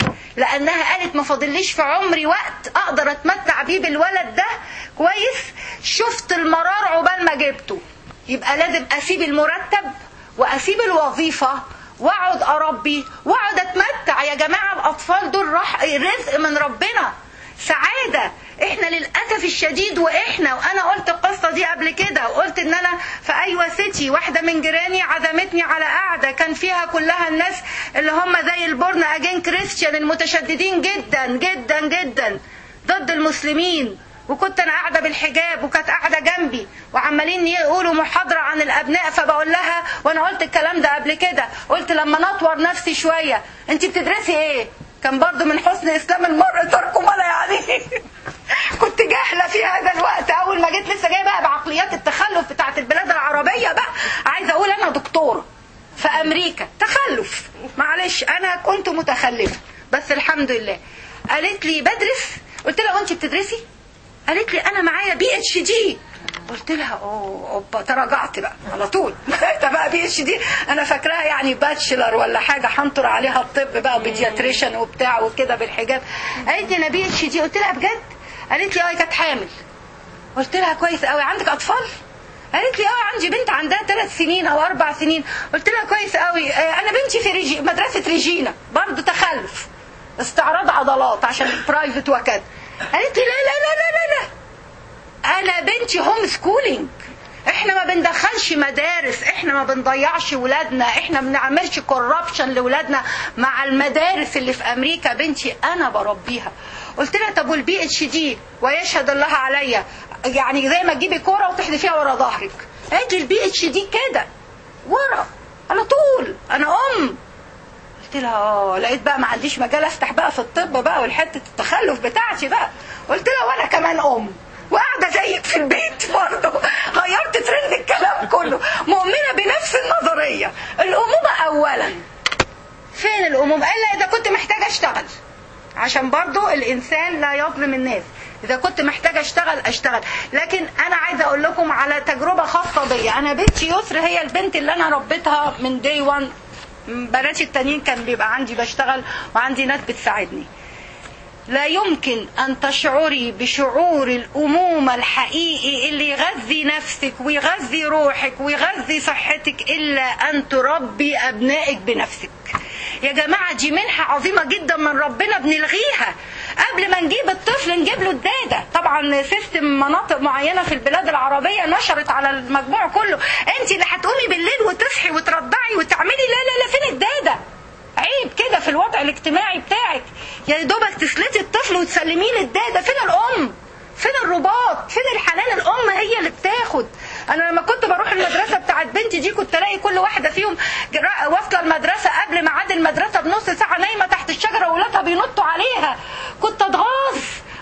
Speaker 1: لأنها قالت ما فاضليش في عمري وقت أقدر أتمتع بيه بالولد ده كويس. شفت المرار عقبال ما جبته، يبقى لازم أسيب المرتب واسيب الوظيفه واقعد اربي واقعد اتمتع. يا جماعه الاطفال دول رزق من ربنا، سعاده. احنا للاسف الشديد واحنا وانا قلت القصه دي قبل كده، وقلت ان انا في ايوه سيتي واحده من جيراني عزمتني على قعده كان فيها كلها الناس اللي هم زي البورن اجين كريستيان المتشددين جدا جدا جدا ضد المسلمين، وكنت انا قاعده بالحجاب وكانت قاعده جنبي وعمالين يقولوا محاضره عن الابناء. فبقول لها وانا قلت الكلام ده قبل كده، قلت لما نطور نفسي شويه انت بتدرسي ايه؟ كان برضو من حسن اسلام المرء ترك ما لا يعني. كنت جاهله في هذا الوقت. اول ما جيت لسه جايه بقى بعقليات التخلف بتاعت البلاد العربيه بقى، عايزه اقول انا دكتوره في امريكا. تخلف معلش، انا كنت متخلفه بس الحمد لله. قالت لي بدرس، قلت لها وانت بتدرسي؟ قالت لي انا معايا بي اتش دي. قلت لها اوه اوبا، تراجعت بقى على طول. ده بقى بي اتش دي انا فاكراها يعني باتشلر ولا حاجه حنطر عليها الطب بقى بيدياتريشن وبتاع وكده بالحجاب. قالت لي انا بي اتش دي. قلت لها بجد؟ قالت لي اه كانت حامل. قلت لها كويس قوي، عندك اطفال؟ قالت لي اه عندي بنت عندها ثلاث سنين او اربع سنين. قلت لها كويس قوي، انا بنتي في ريجي مدرسه ريجينا برضه تخلف استعراض عضلات عشان برايفت وكده. قالت لي لا لا لا لا لا لا انا بنتي هوم سكولينج، احنا ما بندخلش مدارس، احنا ما بنضيعش ولادنا، احنا ما بنعملش كوربشن لولادنا مع المدارس اللي في امريكا، بنتي انا بربيها. قلت لها طب والبي اتش دي ويشهد الله عليا يعني زي ما تجيبي كوره وتحدفيها ورا ظهرك. قالت لي البي اتش دي كده ورا على طول، انا ام. قلت لها اه. لقيت بقى ما عنديش مجال افتح بقى في الطب بقى والحته التخلف بتاعتي بقى. قلت لها وانا كمان ام وقاعده زيك في البيت برضه. غيرت ترند الكلام كله، مؤمنه بنفس النظريه. الامومه اولا. فين الامومه؟ قال اذا كنت محتاجه اشتغل، عشان برضه الانسان لا يظلم الناس. اذا كنت محتاجه اشتغل اشتغل. لكن انا عايزه اقول لكم على تجربه خاصه بيا. انا بنتي يسر هي البنت اللي انا ربيتها من داي وان. بناتي التانيين كان بيبقى عندي بشتغل وعندي ناس بتساعدني. لا يمكن أن تشعري بشعور الأمومة الحقيقي اللي يغذي نفسك ويغذي روحك ويغذي صحتك إلا أن تربي أبنائك بنفسك. يا جماعة دي منحة عظيمة جدا من ربنا بنلغيها. قبل ما نجيب الطفل نجيب له الدادة. طبعا سيستم مناطق معينة في البلاد العربية نشرت على المجموع كله انت اللي هتقومي بالليل وتصحي وترضعي وتعملي. لا لا لا فين الدادة؟ عيب كده في الوضع الاجتماعي بتاعك. يا دوبك تسلتي الطفل وتسلميه للدادة. فين الام؟ فين الرباط؟ فين الحنان؟ الام هي اللي بتاخد. انا لما كنت بروح المدرسة بتاعت بنتي دي كنت الاقي كل واحدة فيهم واصلة المدرسة قبل ميعاد المدرسة بنص ساعة نايمة تحت الشجرة واولادها بينطوا عليها. كنت اتغاظ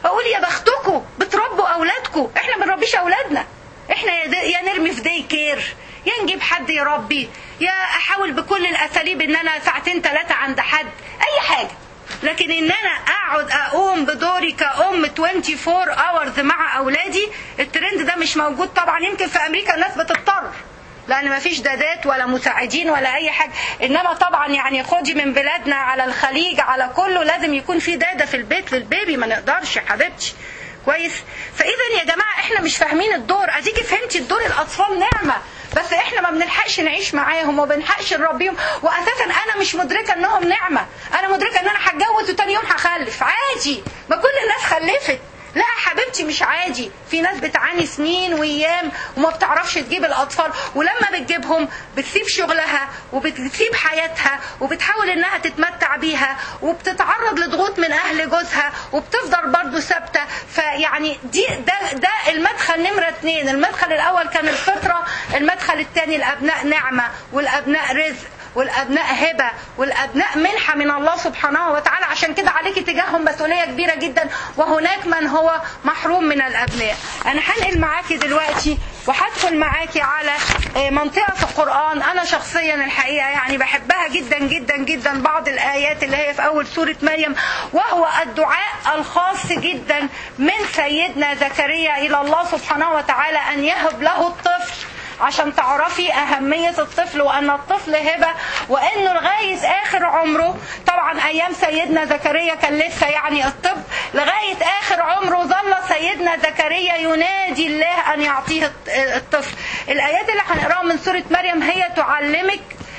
Speaker 1: اقول يا بختكم بتربوا اولادكم، احنا ما بنربيش اولادنا، احنا يا نرمي في داي كير، يا نجيب حد يربي، يا احاول بكل الاساليب ان انا ساعتين ثلاثه عند حد، اي حاجه. لكن ان انا اقعد اقوم بدوري كأم أربعة وعشرين hours مع اولادي، الترند ده مش موجود طبعا. يمكن في امريكا الناس بتضطر لان ما فيش دادات ولا مساعدين ولا اي حاجه، انما طبعا يعني خدي من بلادنا على الخليج على كله لازم يكون في داده في البيت للبيبي، ما نقدرش يا حبيبتي. كويس. فاذا يا جماعه احنا مش فاهمين الدور. اديكي فهمتي الدور، الاطفال نعمه بس احنا ما بنلحقش نعيش معاهم وما بنلحقش نربيهم، واساسا انا مش مدركه انهم نعمه، انا مدركه ان انا هتجوز وتاني يوم هخلف عادي، ما كل الناس خلفت. لا حبيبتي مش عادي، في ناس بتعاني سنين وايام وما بتعرفش تجيب الاطفال، ولما بتجيبهم بتسيب شغلها وبتسيب حياتها وبتحاول انها تتمتع بيها وبتتعرض لضغوط من اهل جوزها وبتفضل برضو ثابته. فيعني دي ده ده المدخل نمره اتنين. المدخل الاول كان الفطره، المدخل الثاني الابناء نعمه والابناء رزق والابناء هبه والابناء منحه من الله سبحانه وتعالى، عشان كده عليكي تجاههم مسؤوليه كبيره جدا، وهناك من هو محروم من الابناء. انا هنقل معاكي دلوقتي وهدخل معاكي على منطقه في القران انا شخصيا الحقيقه يعني بحبها جدا جدا جدا، بعض الايات اللي هي في اول سوره مريم، وهو الدعاء الخاص جدا من سيدنا زكريا الى الله سبحانه وتعالى ان يهب له الطفل، عشان تعرفي أهمية الطفل وأن الطفل هبة، وأنه لغاية آخر عمره، طبعا أيام سيدنا زكريا كان لسه يعني الطب، لغاية آخر عمره ظل سيدنا زكريا ينادي الله أن يعطيه الطفل. الآيات اللي هنقراها من سورة مريم هي تعلمك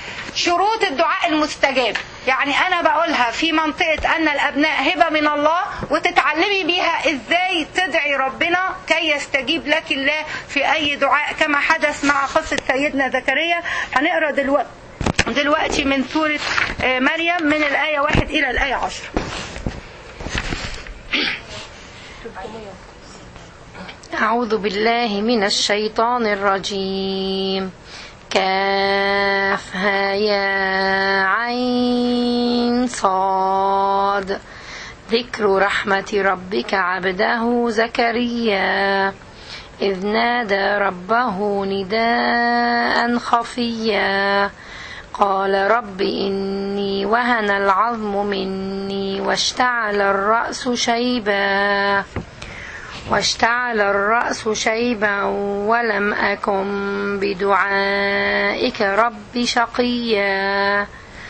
Speaker 1: شروط الدعاء المستجاب، يعني أنا بقولها في منطقة أن الأبناء هبة من الله، وتتعلمي بيها إزاي تدعي ربنا كي يستجيب لك الله في أي دعاء كما حدث مع قصة سيدنا زكريا. هنقرأ دلوقتي دلوقتي من سورة مريم من الآية واحد إلى الآية عشر.
Speaker 2: أعوذ بالله من الشيطان الرجيم. كافها يا عين صاد. ذكر رحمة ربك عبده زكريا إذ نادى ربه نداء خفيا قال رب إني وهن العظم مني واشتعل الرأس شيبا واشتعل الرأس شيبا ولم أكن بدعائك رب شقيا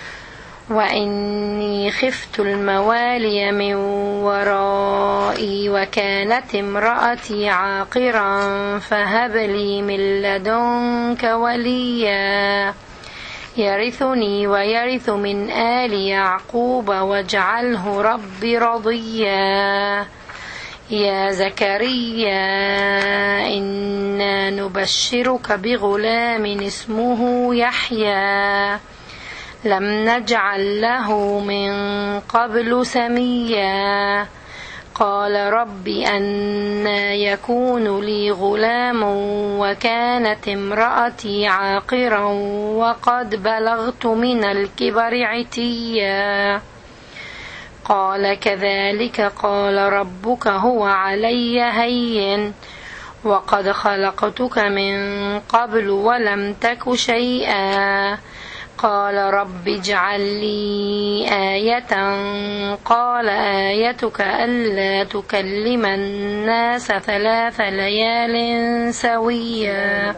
Speaker 2: وإني خفت الموالي من ورائي وكانت امرأتي عاقرا فهب لي من لدنك وليا يرثني ويرث من آل يعقوب واجعله رب رضيا يا زكريا إنا نبشرك بغلام اسمه يحيى لم نجعل له من قبل سميا قال رب أنى يكون لي غلام وكانت امرأتي عاقرا وقد بلغت من الكبر عتيا قال كذلك قال ربك هو علي هين وقد خلقتك من قبل ولم تك شيئا قال رب اجعل لي آية قال آيتك ألا تكلم الناس ثلاث ليال سويا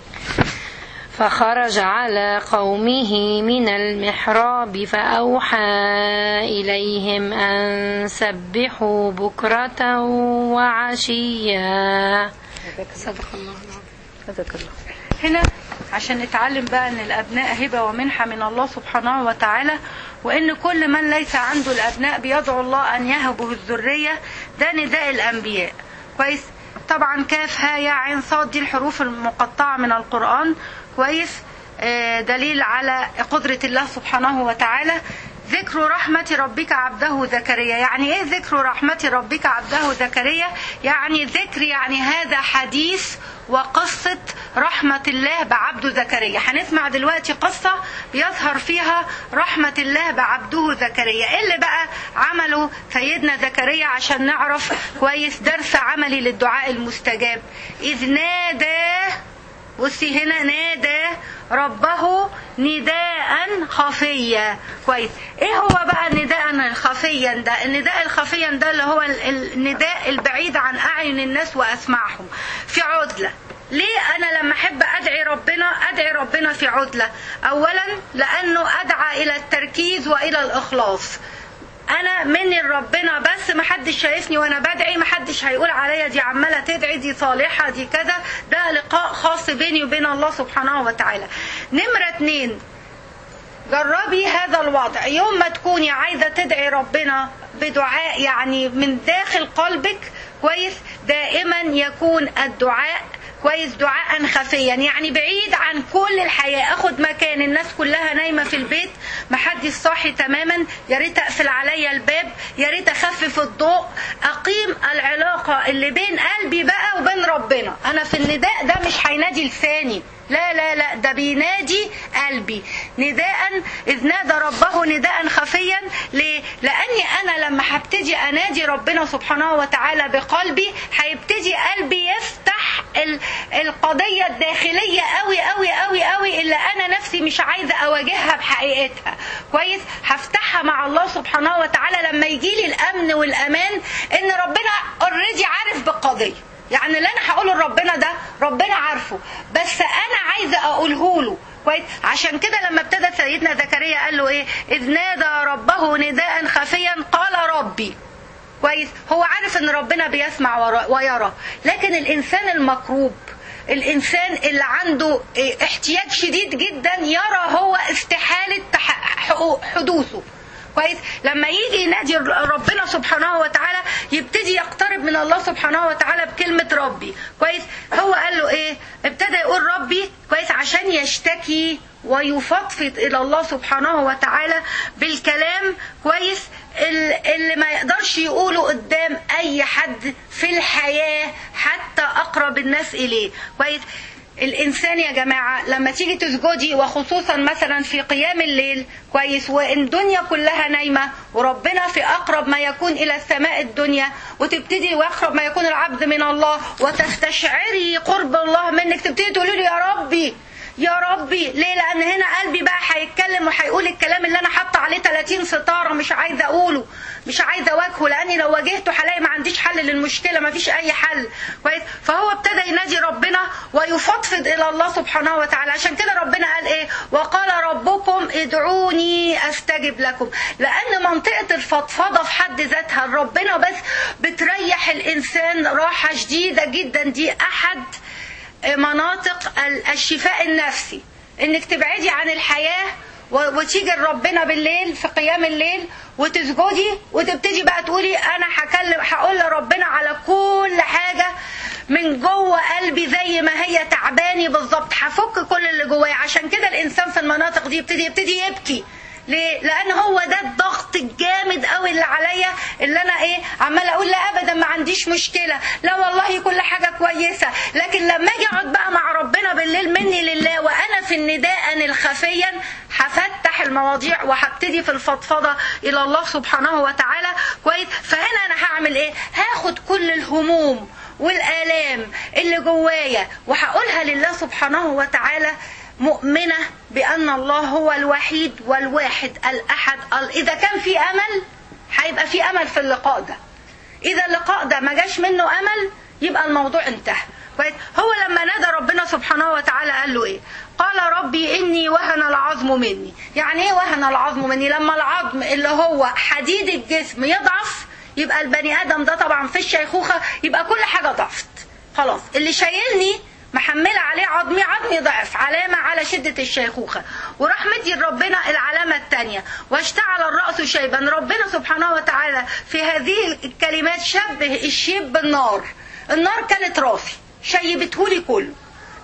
Speaker 2: فخرج على قومه من المحراب فأوحى إليهم أن سبحوا بكرة وعشيا. صدق الله.
Speaker 1: صدق الله. هنا عشان نتعلم بقى ان الابناء هبة ومنحة من الله سبحانه وتعالى، وان كل من ليس عنده الابناء بيدعو الله ان يهبه الذرية. ده نداء الانبياء. كويس. طبعا كاف ها يا عين صاد دي الحروف المقطعة من القرآن. كويس. دليل على قدرة الله سبحانه وتعالى. ذكر رحمة ربك عبده زكريا. يعني ايه ذكر رحمة ربك عبده زكريا؟ يعني ذكر، يعني هذا حديث وقصة رحمة الله بعبده زكريا. هنسمع دلوقتي قصة بيظهر فيها رحمة الله بعبده زكريا. ايه اللي بقى عمله سيدنا زكريا عشان نعرف كويس درس عملي للدعاء المستجاب؟ إذ نادى، بصي هنا، نادى ربه نداء خفيا. كويس. ايه هو بقى النداء خفيا ده؟ النداء الخفيا ده اللي هو النداء البعيد عن اعين الناس واسماعهم، في عزلة. ليه انا لما احب ادعي ربنا ادعي ربنا في عزلة؟ اولا لانه ادعى الى التركيز والى الاخلاص. انا مني لربنا بس، محدش شايفني وانا بدعي، محدش هيقول عليا دي عماله تدعي، دي صالحه، دي كذا. ده لقاء خاص بيني وبين الله سبحانه وتعالى. نمره اتنين، جربي هذا الوضع يوم ما تكوني عايزه تدعي ربنا بدعاء يعني من داخل قلبك، كويس، دائما يكون الدعاء كويس دعاء خفيا، يعني بعيد عن كل الحياة. اخد مكان الناس كلها نايمة في البيت، محدش صاحي تماما، يا ريت اقفل عليا الباب، يا ريت اخفف الضوء، اقيم العلاقة اللي بين قلبي بقى وبين ربنا. انا في النداء ده مش هينادي لساني، لا لا لا، ده بينادي قلبي نداء. إذ نادى ربه نداء خفيا. ليه؟ لأني أنا لما هبتدي أنادي ربنا سبحانه وتعالى بقلبي، هيبتدي قلبي يفتح القضية الداخلية قوي قوي قوي قوي اللي أنا نفسي مش عايزة أواجهها بحقيقتها. كويس؟ هفتحها مع الله سبحانه وتعالى لما يجيلي الأمن والأمان إن ربنا اوريدي عارف بالقضية. يعني اللي انا هقوله لربنا ده ربنا عارفه، بس انا عايزه اقوله له. كويس؟ عشان كده لما ابتدى سيدنا زكريا قال له ايه؟ اذ نادى ربه نداء خفيا قال ربي. كويس؟ هو عارف ان ربنا بيسمع ويرى، لكن الانسان المكروب، الانسان اللي عنده احتياج شديد جدا يرى هو استحاله حدوثه. كويس؟ لما يجي ينادي ربنا سبحانه وتعالى يبتدي يقترب من الله سبحانه وتعالى بكلمة ربي. كويس؟ هو قال له ايه؟ ابتدى يقول ربي، كويس، عشان يشتكي ويفضفض الى الله سبحانه وتعالى بالكلام، كويس، اللي ما يقدرش يقوله قدام اي حد في الحياة، حتى اقرب الناس اليه. كويس؟ الإنسان يا جماعة لما تيجي تسجدي، وخصوصا مثلا في قيام الليل، كويس، وإن الدنيا كلها نايمة وربنا في أقرب ما يكون إلى السماء الدنيا، وتبتدي وأقرب ما يكون العبد من الله، وتستشعري قرب الله منك، تبتدي تقولي له يا ربي يا ربي. ليه؟ لأن هنا قلبي بقى هيتكلم وهيقول الكلام اللي أنا حاطة عليه ثلاثين ستارة مش عايزة أقوله، مش عايزة أواجهه، لأني لو واجهته هلاقي ما عنديش حل للمشكلة، ما فيش أي حل. كويس؟ فهو ابتدى ينادي ربنا ويفضفض إلى الله سبحانه وتعالى. عشان كده ربنا قال إيه؟ وقال ربكم ادعوني أستجب لكم. لأن منطقة الفضفضة في حد ذاتها ربنا بس بتريح الإنسان راحة شديدة جدا. دي أحد مناطق الشفاء النفسي، انك تبعدي عن الحياة وتيجي لربنا بالليل في قيام الليل وتسجدي وتبتدي بقى تقولي انا هكلم هقول لربنا على كل حاجة من جوه قلبي زي ما هي تعباني بالظبط، هفك كل اللي جوايا. عشان كده الانسان في المناطق دي يبتدي يبتدي يبكي. ليه؟ لان هو ده الضغط الجامد قوي اللي عليا، اللي انا ايه عماله اقول لا ابدا ما عنديش مشكله، لا والله كل حاجه كويسه. لكن لما اجي اقعد بقى مع ربنا بالليل مني لله وانا في النداء الخفيا، هفتح المواضيع وهبتدي في الفضفضه الى الله سبحانه وتعالى. كويس؟ فهنا انا هعمل ايه؟ هاخد كل الهموم والآلام اللي جوايا وهقولها لله سبحانه وتعالى، مؤمنة بأن الله هو الوحيد والواحد الأحد. إذا كان في أمل هيبقى في أمل في اللقاء ده. إذا اللقاء ده ما جاش منه أمل يبقى الموضوع انتهى. هو لما نادى ربنا سبحانه وتعالى قال له إيه؟ قال ربي إني وهن العظم مني. يعني إيه وهن العظم مني؟ لما العظم اللي هو حديد الجسم يضعف، يبقى البني آدم ده طبعا في الشيخوخة يبقى كل حاجة ضعفت. خلاص اللي شايلني محملة عليه عظمي، عظمي ضعف، علامة على شدة الشيخوخة. وراح مدي ربنا العلامة الثانية، واشتعل الرأس شيبا. ربنا سبحانه وتعالى في هذه الكلمات شبه الشيب بالنار. النار كانت راسي، شيبتهولي كله.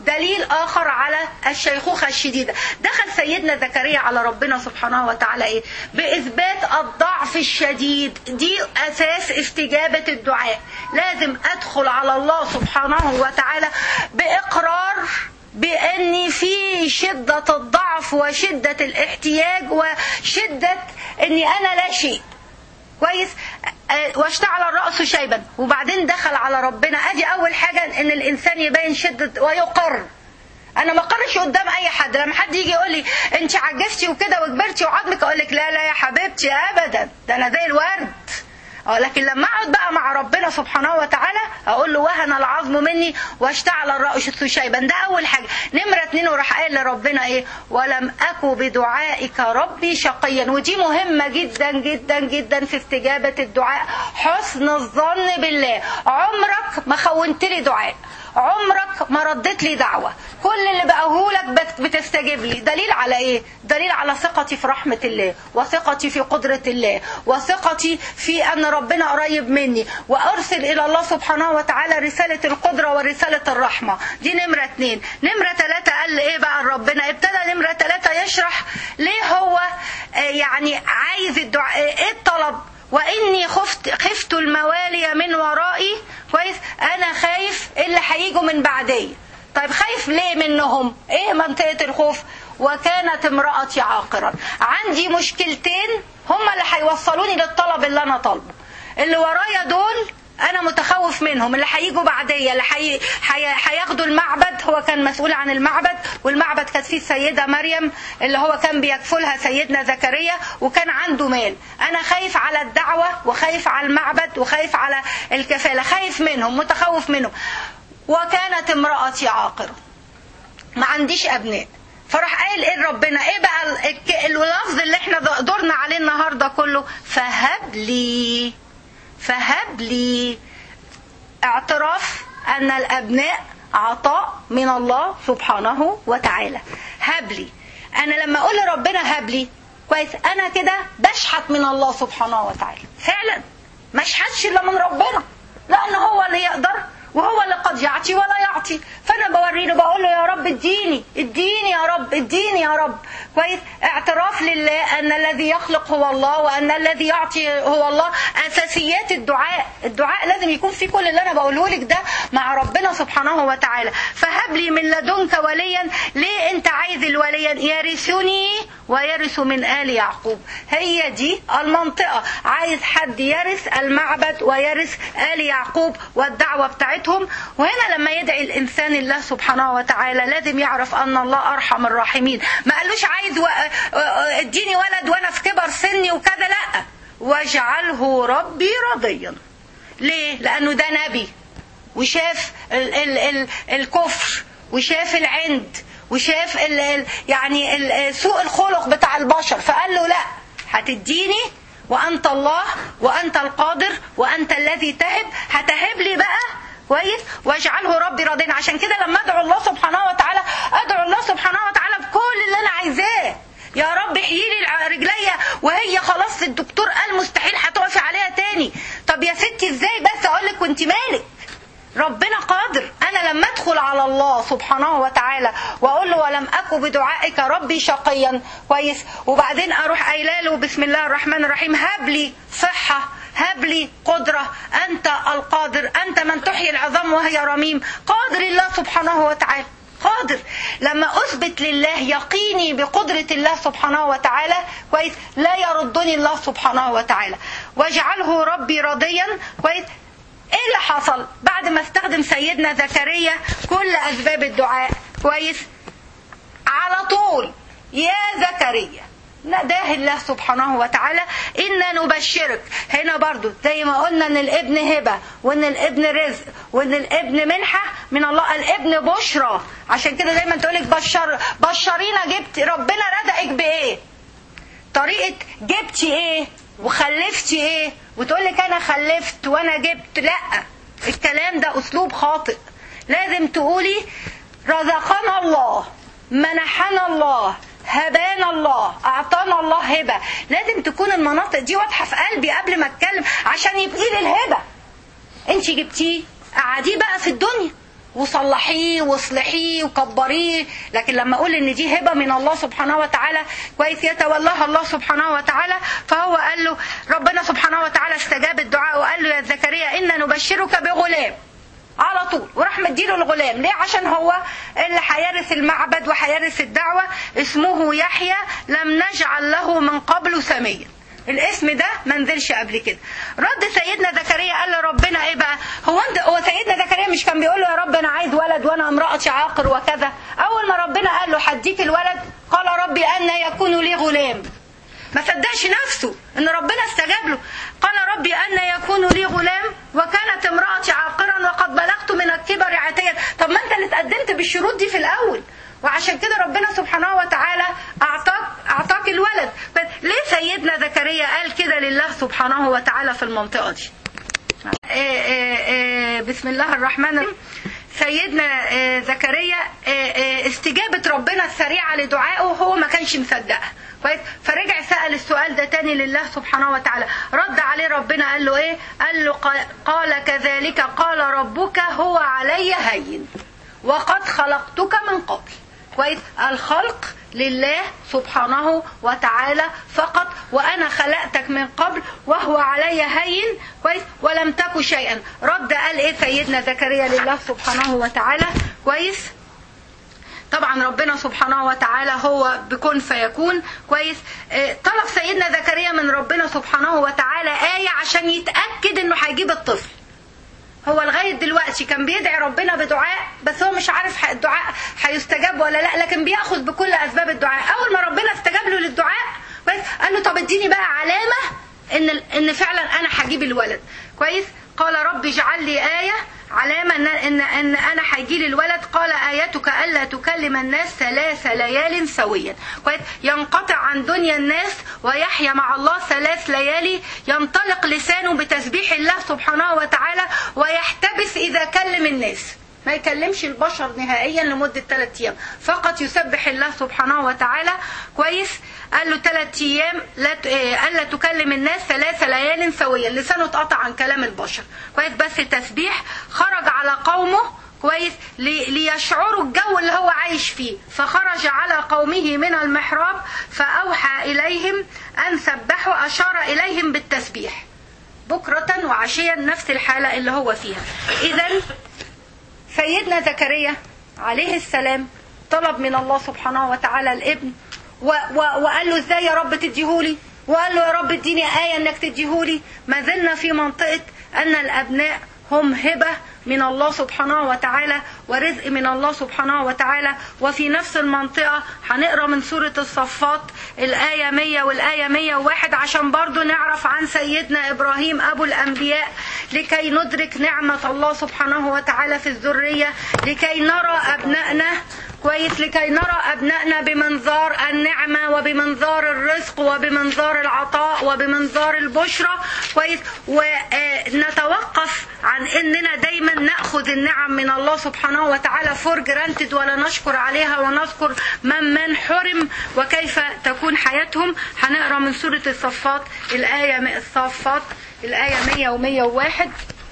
Speaker 1: دليل آخر على الشيخوخة الشديدة. دخل سيدنا زكريا على ربنا سبحانه وتعالى إيه؟ بإثبات الضعف الشديد. دي أساس استجابة الدعاء. لازم أدخل على الله سبحانه وتعالى بإقرار بأني في شدة الضعف وشدة الاحتياج وشدة أني أنا لا شيء. كويس. واشتعل الرأس شيبا. وبعدين دخل على ربنا. ادي اول حاجة ان الانسان يبين شدة ويقر. انا ما اقرش قدام اي حد. لما حد يجي يقول لي انت عجزتي وكده وكبرتي وعظمك اقول لك لا لا يا حبيبتي ابدا، ده انا زي الورد. اه لكن لما اقعد بقى مع ربنا سبحانه وتعالى اقول له وهن العظم مني واشتعل الرأس شيبا. ده اول حاجه. نمره اتنين وراح قايل لربنا ايه؟ ولم اكو بدعائك ربي شقيا. ودي مهمه جدا جدا جدا في استجابه الدعاء. حسن الظن بالله. عمرك ما خونت لي دعاء، عمرك ما ردت لي دعوة. كل اللي بقولك بتستجيب لي. دليل على ايه؟ دليل على ثقتي في رحمة الله، وثقتي في قدرة الله، وثقتي في ان ربنا قريب مني، وارسل الى الله سبحانه وتعالى رسالة القدرة ورسالة الرحمة. دي نمرة اتنين. نمرة تلاتة قال ايه بقى ربنا؟ ابتدى نمرة تلاتة يشرح ليه هو يعني عايز الدعاء. ايه الطلب؟ وإني خفت خفت الموالي من ورائي. كويس. أنا خايف اللي هيجوا من بعدي. طيب خايف ليه منهم؟ إيه منطقة الخوف؟ وكانت امرأتي عاقرا. عندي مشكلتين هما اللي هيوصلوني للطلب اللي أنا طالبه. اللي ورايا دول أنا متخوف منهم، اللي هيجوا بعدية، اللي حي... حي... هياخدوا المعبد. هو كان مسؤول عن المعبد، والمعبد كانت فيه السيدة مريم اللي هو كان بيكفلها سيدنا زكريا، وكان عنده مال. أنا خايف على الدعوة، وخايف على المعبد، وخايف على الكفالة. خايف منهم، متخوف منهم. وكانت امرأتي عاقرة، ما عنديش أبناء. فراح قال ايه ربنا؟ ايه بقى اللفظ اللي احنا دورنا عليه النهاردة كله؟ فهب لي. فهب لي. اعتراف أن الأبناء عطاء من الله سبحانه وتعالى. هب لي. أنا لما أقول لربنا هب لي، كويس، أنا كده بشحت من الله سبحانه وتعالى. فعلا ما اشحتش إلا من ربنا، لأنه هو اللي يقدر، وهو اللي قد يعطي ولا يعطي. فأنا بوريله بقول له يا رب اديني اديني يا رب اديني يا رب. كويس. اعتراف لله أن الذي يخلق هو الله، وأن الذي يعطي هو الله. أساسيات الدعاء. الدعاء لازم يكون في كل اللي أنا بقوله لك ده مع ربنا سبحانه وتعالى. فهب لي من لدنك وليا. ليه أنت عايز الوليا؟ يرثني ويرث من آل يعقوب. هي دي المنطقة. عايز حد يرث المعبد ويرث آل يعقوب والدعوة بتاعتهم. وهنا لما يدعي الإنسان الله سبحانه وتعالى لازم يعرف أن الله أرحم الراحمين. ما قالوش عايز و... اديني ولد وأنا في كبر سني وكذا، لا. واجعله ربي رضيا. ليه؟ لأنه ده نبي وشاف ال... ال... ال... الكفر، وشاف العند، وشاف ال... ال... يعني ال... سوء الخلق بتاع البشر. فقال له لا، هتديني وأنت الله، وأنت القادر، وأنت الذي تهب. هتهب لي بقى. كويس. واجعله ربي راضيا. عشان كده لما ادعو الله سبحانه وتعالى ادعو الله سبحانه وتعالى بكل اللي انا عايزاه. يا رب احيي لي رجليا وهي خلاص الدكتور قال مستحيل هتقفي عليها تاني. طب يا ستي ازاي بس؟ اقول لك وانت مالك، ربنا قادر. انا لما ادخل على الله سبحانه وتعالى واقول له ولم اكن بدعائك ربي شقيا، كويس، وبعدين اروح قايله له بسم الله الرحمن الرحيم هب لي صحه، هب لي قدرة، أنت القادر، أنت من تحيي العظام وهي رميم. قادر الله سبحانه وتعالى، قادر. لما أثبت لله يقيني بقدرة الله سبحانه وتعالى، كويس، لا يردني الله سبحانه وتعالى. واجعله ربي راضيا. كويس. ايه اللي حصل بعد ما استخدم سيدنا زكريا كل أسباب الدعاء؟ كويس. على طول يا زكريا نداه الله سبحانه وتعالى إنا نبشرك. هنا برضو زي ما قلنا ان الابن هبة، وان الابن رزق، وان الابن منحة من الله. الابن بشرى. عشان كده دايما تقولك بشر بشرينا. جبت ربنا رزقك بايه؟ طريقة جبتي ايه وخلفتي ايه، وتقولك انا خلفت وانا جبت. لا، الكلام ده اسلوب خاطئ. لازم تقولي رزقنا الله، منحنا الله، هبانا الله، اعطانا الله هبة. لازم تكون المناطق دي واضحة في قلبي قبل ما اتكلم عشان يبقى لي الهبة. انت جبتيه قعديه بقى في الدنيا. وصلحيه واصلحيه وكبريه، لكن لما اقول ان دي هبه من الله سبحانه وتعالى كويس يتولاها الله سبحانه وتعالى، فهو قال له ربنا سبحانه وتعالى استجاب الدعاء وقال له يا زكريا إنا نبشرك بغلام على طول، وراح مديله الغلام. ليه؟ عشان هو اللي هيرث المعبد وهيرث الدعوه، اسمه يحيى لم نجعل له من قبل سميا. الاسم ده ما نزلش قبل كده. رد سيدنا زكريا قال له ربنا ايه بقى؟ هو انت هو سيدنا زكريا مش كان بيقول له يا رب انا عايز ولد وانا امرأتي عاقر وكذا؟ اول ما ربنا قال له هديك الولد قال ربي ان يكون لي غلام. ما صدقش نفسه ان ربنا استجاب له. قال ربي ان يكون لي غلام وكانت امرأتي عاقرا وقد بلغت من الكبر عتيا. طب ما انت اللي اتقدمت بالشروط دي في الاول، وعشان كده ربنا سبحانه وتعالى اعطاك اعطاك الولد. ليه سيدنا زكريا قال كده لله سبحانه وتعالى في المنطقه دي؟ إيه إيه إيه بسم الله الرحمن الرحيم. سيدنا زكريا استجابة ربنا السريعة لدعائه هو ما كانش مصدقها كويس، فرجع سأل السؤال ده تاني لله سبحانه وتعالى. رد عليه ربنا قال له ايه؟ قال له قال كذلك قال ربك هو علي هين وقد خلقتك من قبل. كويس، الخلق لله سبحانه وتعالى فقط، وانا خلقتك من قبل وهو علي هين كويس ولم تك شيئا. رد قال ايه سيدنا زكريا لله سبحانه وتعالى كويس؟ طبعا ربنا سبحانه وتعالى هو بكون فيكون كويس. طلب سيدنا زكريا من ربنا سبحانه وتعالى آية عشان يتأكد انه هيجيب الطفل. هو لغاية دلوقتي كان بيدعي ربنا بدعاء بس هو مش عارف الدعاء هيستجاب ولا لا، لكن بياخذ بكل أسباب الدعاء. أول ما ربنا استجاب له للدعاء قال له طب اديني بقى علامة إن إن فعلا أنا هجيب الولد كويس. قال رب اجعل لي آية علامة إن إن إن أنا هيجي لي الولد. قال آيتك ألا تكلم الناس ثلاث ليال سويا كويس، ينقطع عن دنيا الناس ويحيا مع الله ثلاث ليالي، ينطلق لسانه بتسبيح الله سبحانه وتعالى ويحتبس إذا كلم الناس، ما يكلمش البشر نهائيا لمدة ثلاث أيام، فقط يسبح الله سبحانه وتعالى كويس. قال له ثلاث أيام لا ألا تكلم الناس ثلاث ليال سويا، لسانه اتقطع عن كلام البشر كويس، بس تسبيح. خرج على قومه كويس ليشعروا الجو اللي هو عايش فيه، فخرج على قومه من المحراب فأوحى إليهم أن سبحوا، أشار إليهم بالتسبيح بكرة وعشيا، نفس الحالة اللي هو فيها. إذن سيدنا زكريا عليه السلام طلب من الله سبحانه وتعالى الابن، و و وقال له ازاي يا رب تديهولي، وقال له يا رب اديني آية انك تديهولي. ما زلنا في منطقة ان الابناء هم هبة من الله سبحانه وتعالى ورزق من الله سبحانه وتعالى. وفي نفس المنطقة هنقرأ من سورة الصفات الآية مية والآية مية وواحد عشان برضو نعرف عن سيدنا إبراهيم أبو الأنبياء، لكي ندرك نعمة الله سبحانه وتعالى في الذرية، لكي نرى أبنائنا كويس، لكي نرى أبنائنا بمنظار النعمة وبمنظار الرزق وبمنظار العطاء وبمنظار البشرى كويس، ونتوقف عن إننا دايما نأخذ النعم من الله سبحانه وتعالى فور جرانتد ولا نشكر عليها، ونذكر من من حرم وكيف تكون حياتهم. هنقرأ من سورة الصفات الآية الصفات الآية مية ومية وواحد.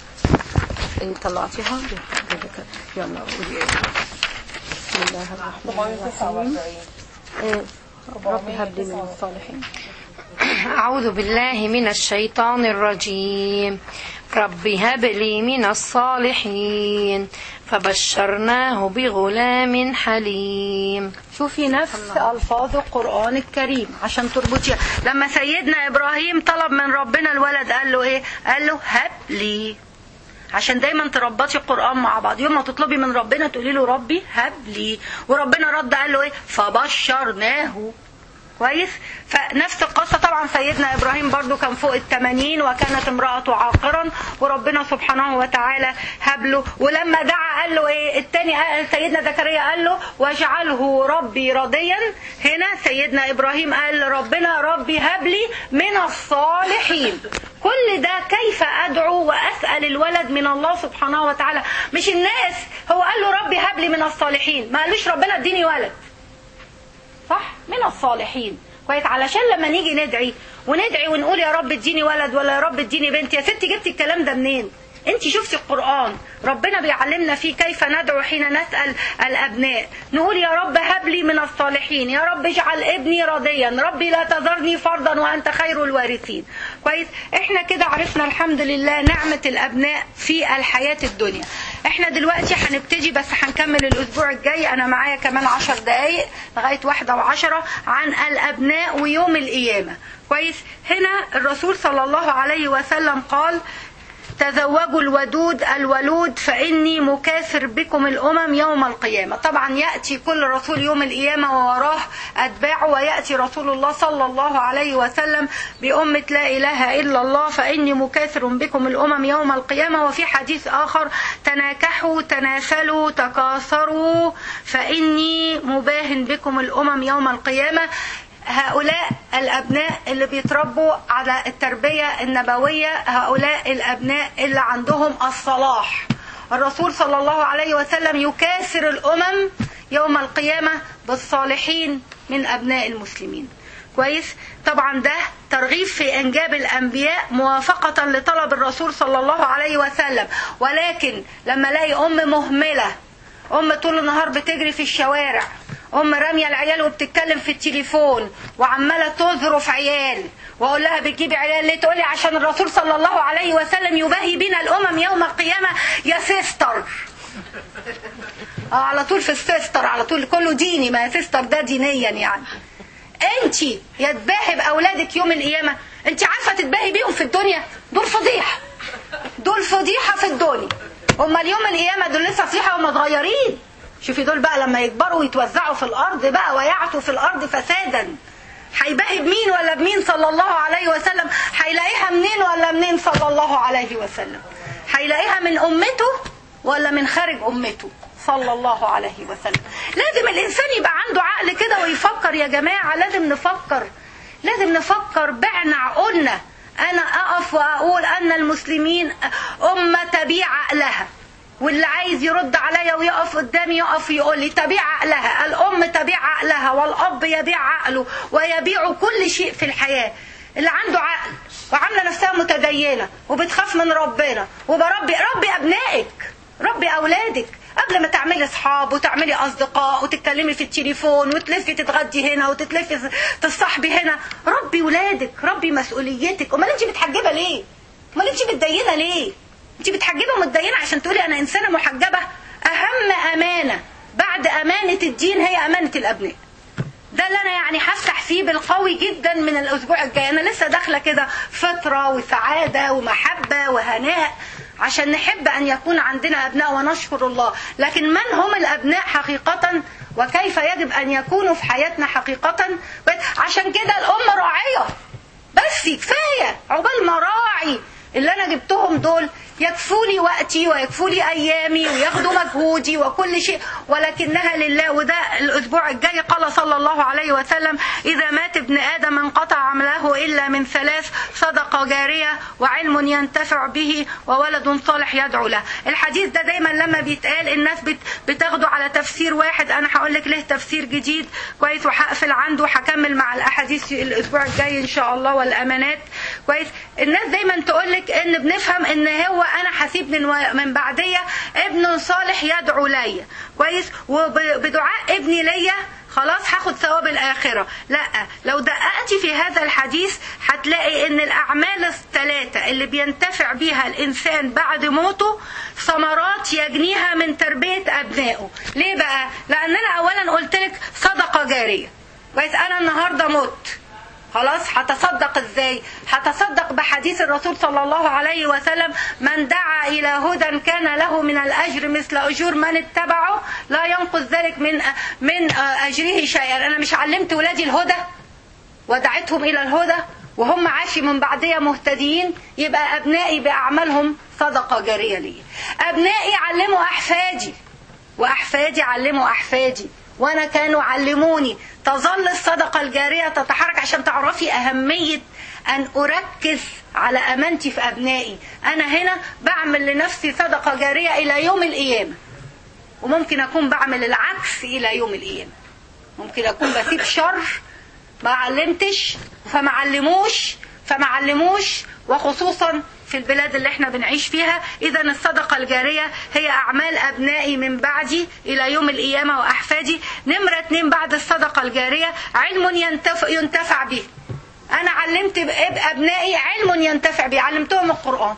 Speaker 1: طلعتيها يلا قولي ايه. بسم الله الرحمن الرحيم. رب هب لي من الصالحين.
Speaker 2: أعوذ بالله من الشيطان الرجيم. رب هب لي من الصالحين فبشرناه بغلام حليم.
Speaker 1: شوفي نفس ألفاظ القرآن الكريم عشان تربطيها. لما سيدنا إبراهيم طلب من ربنا الولد قال له إيه؟ قال له هب لي، عشان دايما تربطي القرآن مع بعض. يوم ما تطلبي من ربنا تقولي له ربي هب لي، وربنا رد قال له إيه؟ فبشرناه كويس. فنفس القصة طبعا سيدنا إبراهيم برضو كان فوق الثمانين وكانت امرأته عاقرا، وربنا سبحانه وتعالى هب له. ولما دعا قال له ايه التاني؟ سيدنا زكريا قال له واجعله ربي رضيا. هنا سيدنا إبراهيم قال ربنا ربي هب لي من الصالحين. كل ده كيف أدعو وأسأل الولد من الله سبحانه وتعالى، مش الناس. هو قال له ربي هب لي من الصالحين، ما قالوش ربنا اديني ولد، صح؟ من الصالحين كويس. علشان لما نيجي ندعي وندعي ونقول يا رب اديني ولد ولا يا رب اديني بنت، يا ستي جبتي الكلام ده منين؟ انت شفتي القرآن ربنا بيعلمنا فيه كيف ندعو حين نسأل الأبناء، نقول يا رب هب لي من الصالحين، يا رب اجعل ابني راضيا، ربي لا تذرني فردا وأنت خير الوارثين. كويس، احنا كده عرفنا الحمد لله نعمة الأبناء في الحياة الدنيا. احنا دلوقتي هنبتدي بس هنكمل الأسبوع الجاي، أنا معايا كمان عشر دقايق لغاية واحدة وعشرة عن الأبناء ويوم القيامة. كويس، هنا الرسول صلى الله عليه وسلم قال تزوجوا الودود الولود فإني مكاثر بكم الأمم يوم القيامة. طبعا يأتي كل رسول يوم القيامة ووراه أتباعه، ويأتي رسول الله صلى الله عليه وسلم بأمة لا إله إلا الله فإني مكاثر بكم الأمم يوم القيامة. وفي حديث آخر تناكحوا تناسلوا تكاثروا فإني مباهن بكم الأمم يوم القيامة. هؤلاء الأبناء اللي بيتربوا على التربية النبوية، هؤلاء الأبناء اللي عندهم الصلاح. الرسول صلى الله عليه وسلم يكاثر الأمم يوم القيامة بالصالحين من أبناء المسلمين. كويس، طبعا ده ترغيب في إنجاب الأنبياء موافقة لطلب الرسول صلى الله عليه وسلم. ولكن لما الاقي أم مهملة، أم طول النهار بتجري في الشوارع، أم رامية العيال وبتتكلم في التليفون وعمالة تظرف عيال، وأقول لها بتجيبي عيال ليه؟ تقولي عشان الرسول صلى الله عليه وسلم يباهي بنا الأمم يوم القيامة يا سيستر. اه على طول في السيستر، على طول كله ديني، ما سيستر ده دينيا يعني. انتي يا تباهي بأولادك يوم القيامة، انتي عارفة تتباهي بيهم في الدنيا؟ دول فضيحة، دول فضيحة في الدنيا. هما اليوم القيامة دول لسه فضيحة وهم صغيرين. شوفي دول بقى لما يكبروا ويتوزعوا في الأرض بقى ويعثوا في الأرض فسادا، هيباهي بمين ولا بمين صلى الله عليه وسلم؟ هيلاقيها منين ولا منين صلى الله عليه وسلم؟ هيلاقيها من أمته ولا من خارج أمته صلى الله عليه وسلم؟ لازم الإنسان يبقى عنده عقل كده ويفكر يا جماعة، لازم نفكر، لازم نفكر بعنا عقولنا. أنا أقف وأقول أن المسلمين أمة تبيع عقلها، واللي عايز يرد عليا ويقف قدامي يقف يقول لي تبيع عقلها، الأم تبيع عقلها والأب يبيع عقله ويبيع كل شيء في الحياة. اللي عنده عقل وعاملة نفسها متدينة وبتخاف من ربنا وبربي، ربي أبنائك، ربي أولادك قبل ما تعملي اصحاب وتعملي اصدقاء وتتكلمي في التليفون وتلفي تتغدي هنا وتتلفي تصاحبي هنا. ربي ولادك، ربي مسؤوليتك. امال انت متحجبه ليه؟ امال انت متدينه ليه؟ انت متحجبه ومتدينه عشان تقولي انا انسانه محجبه؟ اهم امانه بعد امانه الدين هي امانه الابناء. ده اللي انا يعني هفتح فيه بالقوي جدا من الاسبوع الجاي. انا لسه داخله كده فتره وسعاده ومحبه وهناء عشان نحب أن يكون عندنا أبناء ونشكر الله. لكن من هم الأبناء حقيقة وكيف يجب أن يكونوا في حياتنا حقيقة؟ عشان كده الأمة راعية، بس كفاية عقبال ما راعي اللي أنا جبتهم دول يكفولي وقتي ويكفولي أيامي وياخدوا مجهودي وكل شيء، ولكنها لله. وده الأسبوع الجاي قال صلى الله عليه وسلم إذا مات ابن آدم انقطع عمله إلا من ثلاث: صدقة جارية وعلم ينتفع به وولد صالح يدعو له. الحديث ده دايما لما بيتقال الناس بتاخده على تفسير واحد. أنا هقول لك له تفسير جديد كويس وهقفل عنده وهكمل مع الأحاديث الأسبوع الجاي إن شاء الله والأمانات. كويس، الناس دايما تقول لك إن بنفهم إن هو أنا حسيب من, و... من بعدية ابن صالح يدعو لي. كويس، وبدعاء ابني لي خلاص هاخد ثواب الآخرة. لا، لو دققتي في هذا الحديث هتلاقي ان الأعمال الثلاثة اللي بينتفع بيها الإنسان بعد موته ثمرات يجنيها من تربية أبنائه. ليه بقى؟ لأن أنا أولا قلت لك صدقة جارية. كويس، أنا النهاردة مت خلاص، هتصدق ازاي؟ هتصدق بحديث الرسول صلى الله عليه وسلم من دعا الى هدى كان له من الاجر مثل اجور من اتبعه لا ينقص ذلك من من اجره شيئا. انا مش علمت ولادي الهدى ودعتهم الى الهدى وهم عاشوا من بعدية مهتدين؟ يبقى ابنائي باعمالهم صدقة جارية لي. ابنائي علموا احفادي واحفادي علموا احفادي، وانا كانوا علموني. تظل الصدقة الجارية تتحرك عشان تعرفي أهمية أن أركز على أمانتي في أبنائي. أنا هنا بعمل لنفسي صدقة جارية إلى يوم القيامة، وممكن أكون بعمل العكس إلى يوم القيامة. ممكن أكون بسيب شر ما علمتش فما علموش فما علموش وخصوصا في البلاد اللي احنا بنعيش فيها. إذا الصدقة الجارية هي أعمال أبنائي من بعدي إلى يوم القيامة وأحفادي. نمرة اتنين بعد الصدقة الجارية علم ينتفع, ينتفع به. أنا علمت أبنائي علم ينتفع به، علمتهم القرآن،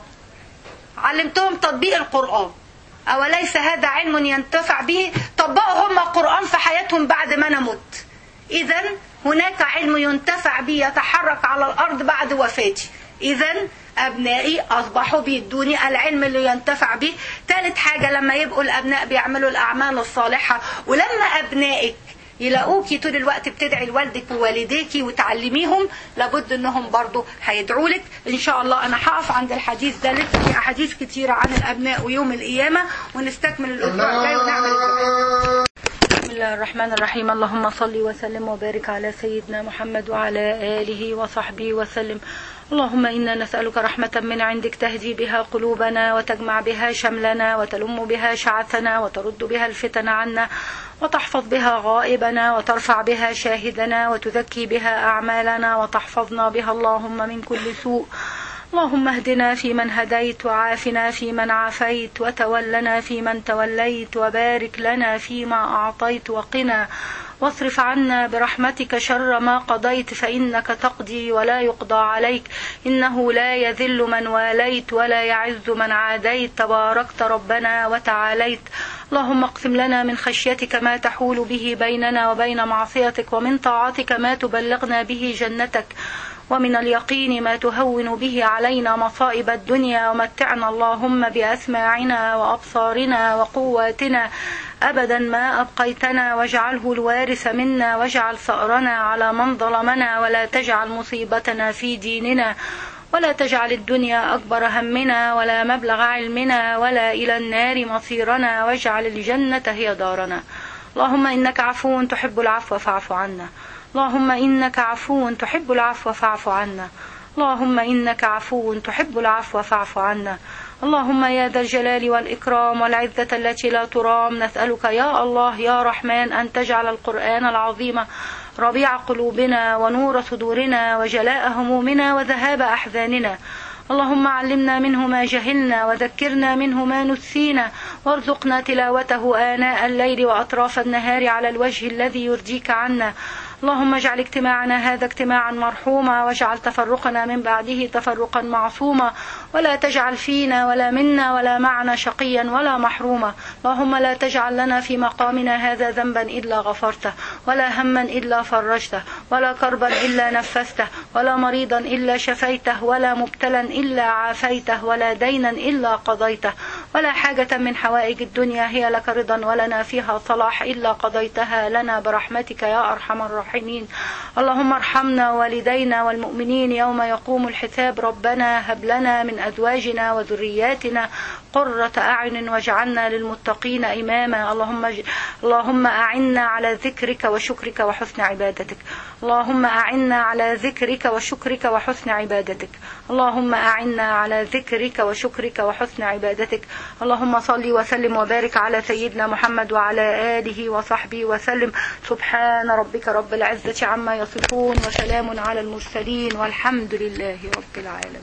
Speaker 1: علمتهم تطبيق القرآن. أوليس هذا علم ينتفع به؟ طبقوا هم القرآن في حياتهم بعد ما أنا مت. إذا هناك علم ينتفع به يتحرك على الأرض بعد وفاتي. إذا أبنائي أصبحوا بيدوني العلم اللي ينتفع به. ثالث حاجة لما يبقوا الأبناء بيعملوا الأعمال الصالحة، ولما أبنائك يلاقوكي طول الوقت بتدعي لوالدك ووالديكي وتعلميهم، لابد انهم برضو هيدعوا لك. ان شاء الله انا هقف عند الحديث ده، لسه في احاديث كتيرة عن الابناء ويوم القيامة، ونستكمل الاسبوع الجاي ونعمل الدعاء. بسم الله الرحمن الرحيم. اللهم صل وسلم وبارك على سيدنا محمد وعلى آله وصحبه وسلم. اللهم إنا نسألك رحمة من عندك تهدي بها قلوبنا وتجمع بها شملنا وتلم بها شعثنا وترد بها الفتن عنا وتحفظ بها غائبنا وترفع بها شاهدنا وتزكي بها أعمالنا وتحفظنا بها اللهم من كل سوء. اللهم اهدنا فيمن هديت وعافنا فيمن عافيت وتولنا فيمن توليت وبارك لنا فيما أعطيت وقنا واصرف عنا برحمتك شر ما قضيت، فإنك تقضي ولا يقضى عليك، إنه لا يذل من واليت ولا يعز من عاديت، تباركت ربنا وتعاليت. اللهم اقسم لنا من خشيتك ما تحول به بيننا وبين معصيتك، ومن طاعتك ما تبلغنا به جنتك، ومن اليقين ما تهون به علينا مصائب الدنيا، ومتعنا اللهم بأسماعنا وأبصارنا وقواتنا أبدا ما أبقيتنا، واجعله الوارث منا، واجعل ثأرنا على من ظلمنا، ولا تجعل مصيبتنا في ديننا، ولا تجعل الدنيا أكبر همنا ولا مبلغ علمنا ولا إلى النار مصيرنا، واجعل الجنة هي دارنا. اللهم إنك عفو تحب العفو فاعف عنا. اللهم إنك عفو تحب العفو فاعف عنا. اللهم إنك عفو تحب العفو فاعف عنا. اللهم يا ذا الجلال والإكرام والعزة التي لا ترام، نسألك يا الله يا رحمن أن تجعل القرآن العظيم ربيع قلوبنا ونور صدورنا وجلاء همومنا وذهاب أحزاننا. اللهم علمنا منه ما جهلنا وذكرنا منه ما نسينا، وارزقنا تلاوته آناء الليل وأطراف النهار على الوجه الذي يرضيك عنا. اللهم اجعل اجتماعنا هذا اجتماعا مرحوما، واجعل تفرقنا من بعده تفرقا معصوما، ولا تجعل فينا ولا منا ولا معنا شقيا ولا محروما. اللهم لا تجعل لنا في مقامنا هذا ذنبا إلا غفرته، ولا هما إلا فرجته، ولا كربا إلا نفسته، ولا مريضا إلا شفيته، ولا مبتلا إلا عافيته، ولا دينا إلا قضيته، ولا حاجة من حوائج الدنيا هي لك رضا ولنا فيها صلاح إلا قضيتها لنا برحمتك يا أرحم الراحمين. اللهم ارحمنا والدينا والمؤمنين يوم يقوم الحساب. ربنا هب لنا من أزواجنا وذرياتنا قرة أعين واجعلنا للمتقين إماما. اللهم ج... اللهم أعنا على ذكرك وشكرك وحسن عبادتك. اللهم أعنا على ذكرك وشكرك وحسن عبادتك. اللهم أعنا على ذكرك وشكرك وحسن عبادتك. اللهم صل وسلم وبارك على سيدنا محمد وعلى آله وصحبه وسلم. سبحان ربك رب العزة عما يصفون، وسلام على المرسلين، والحمد لله رب العالمين.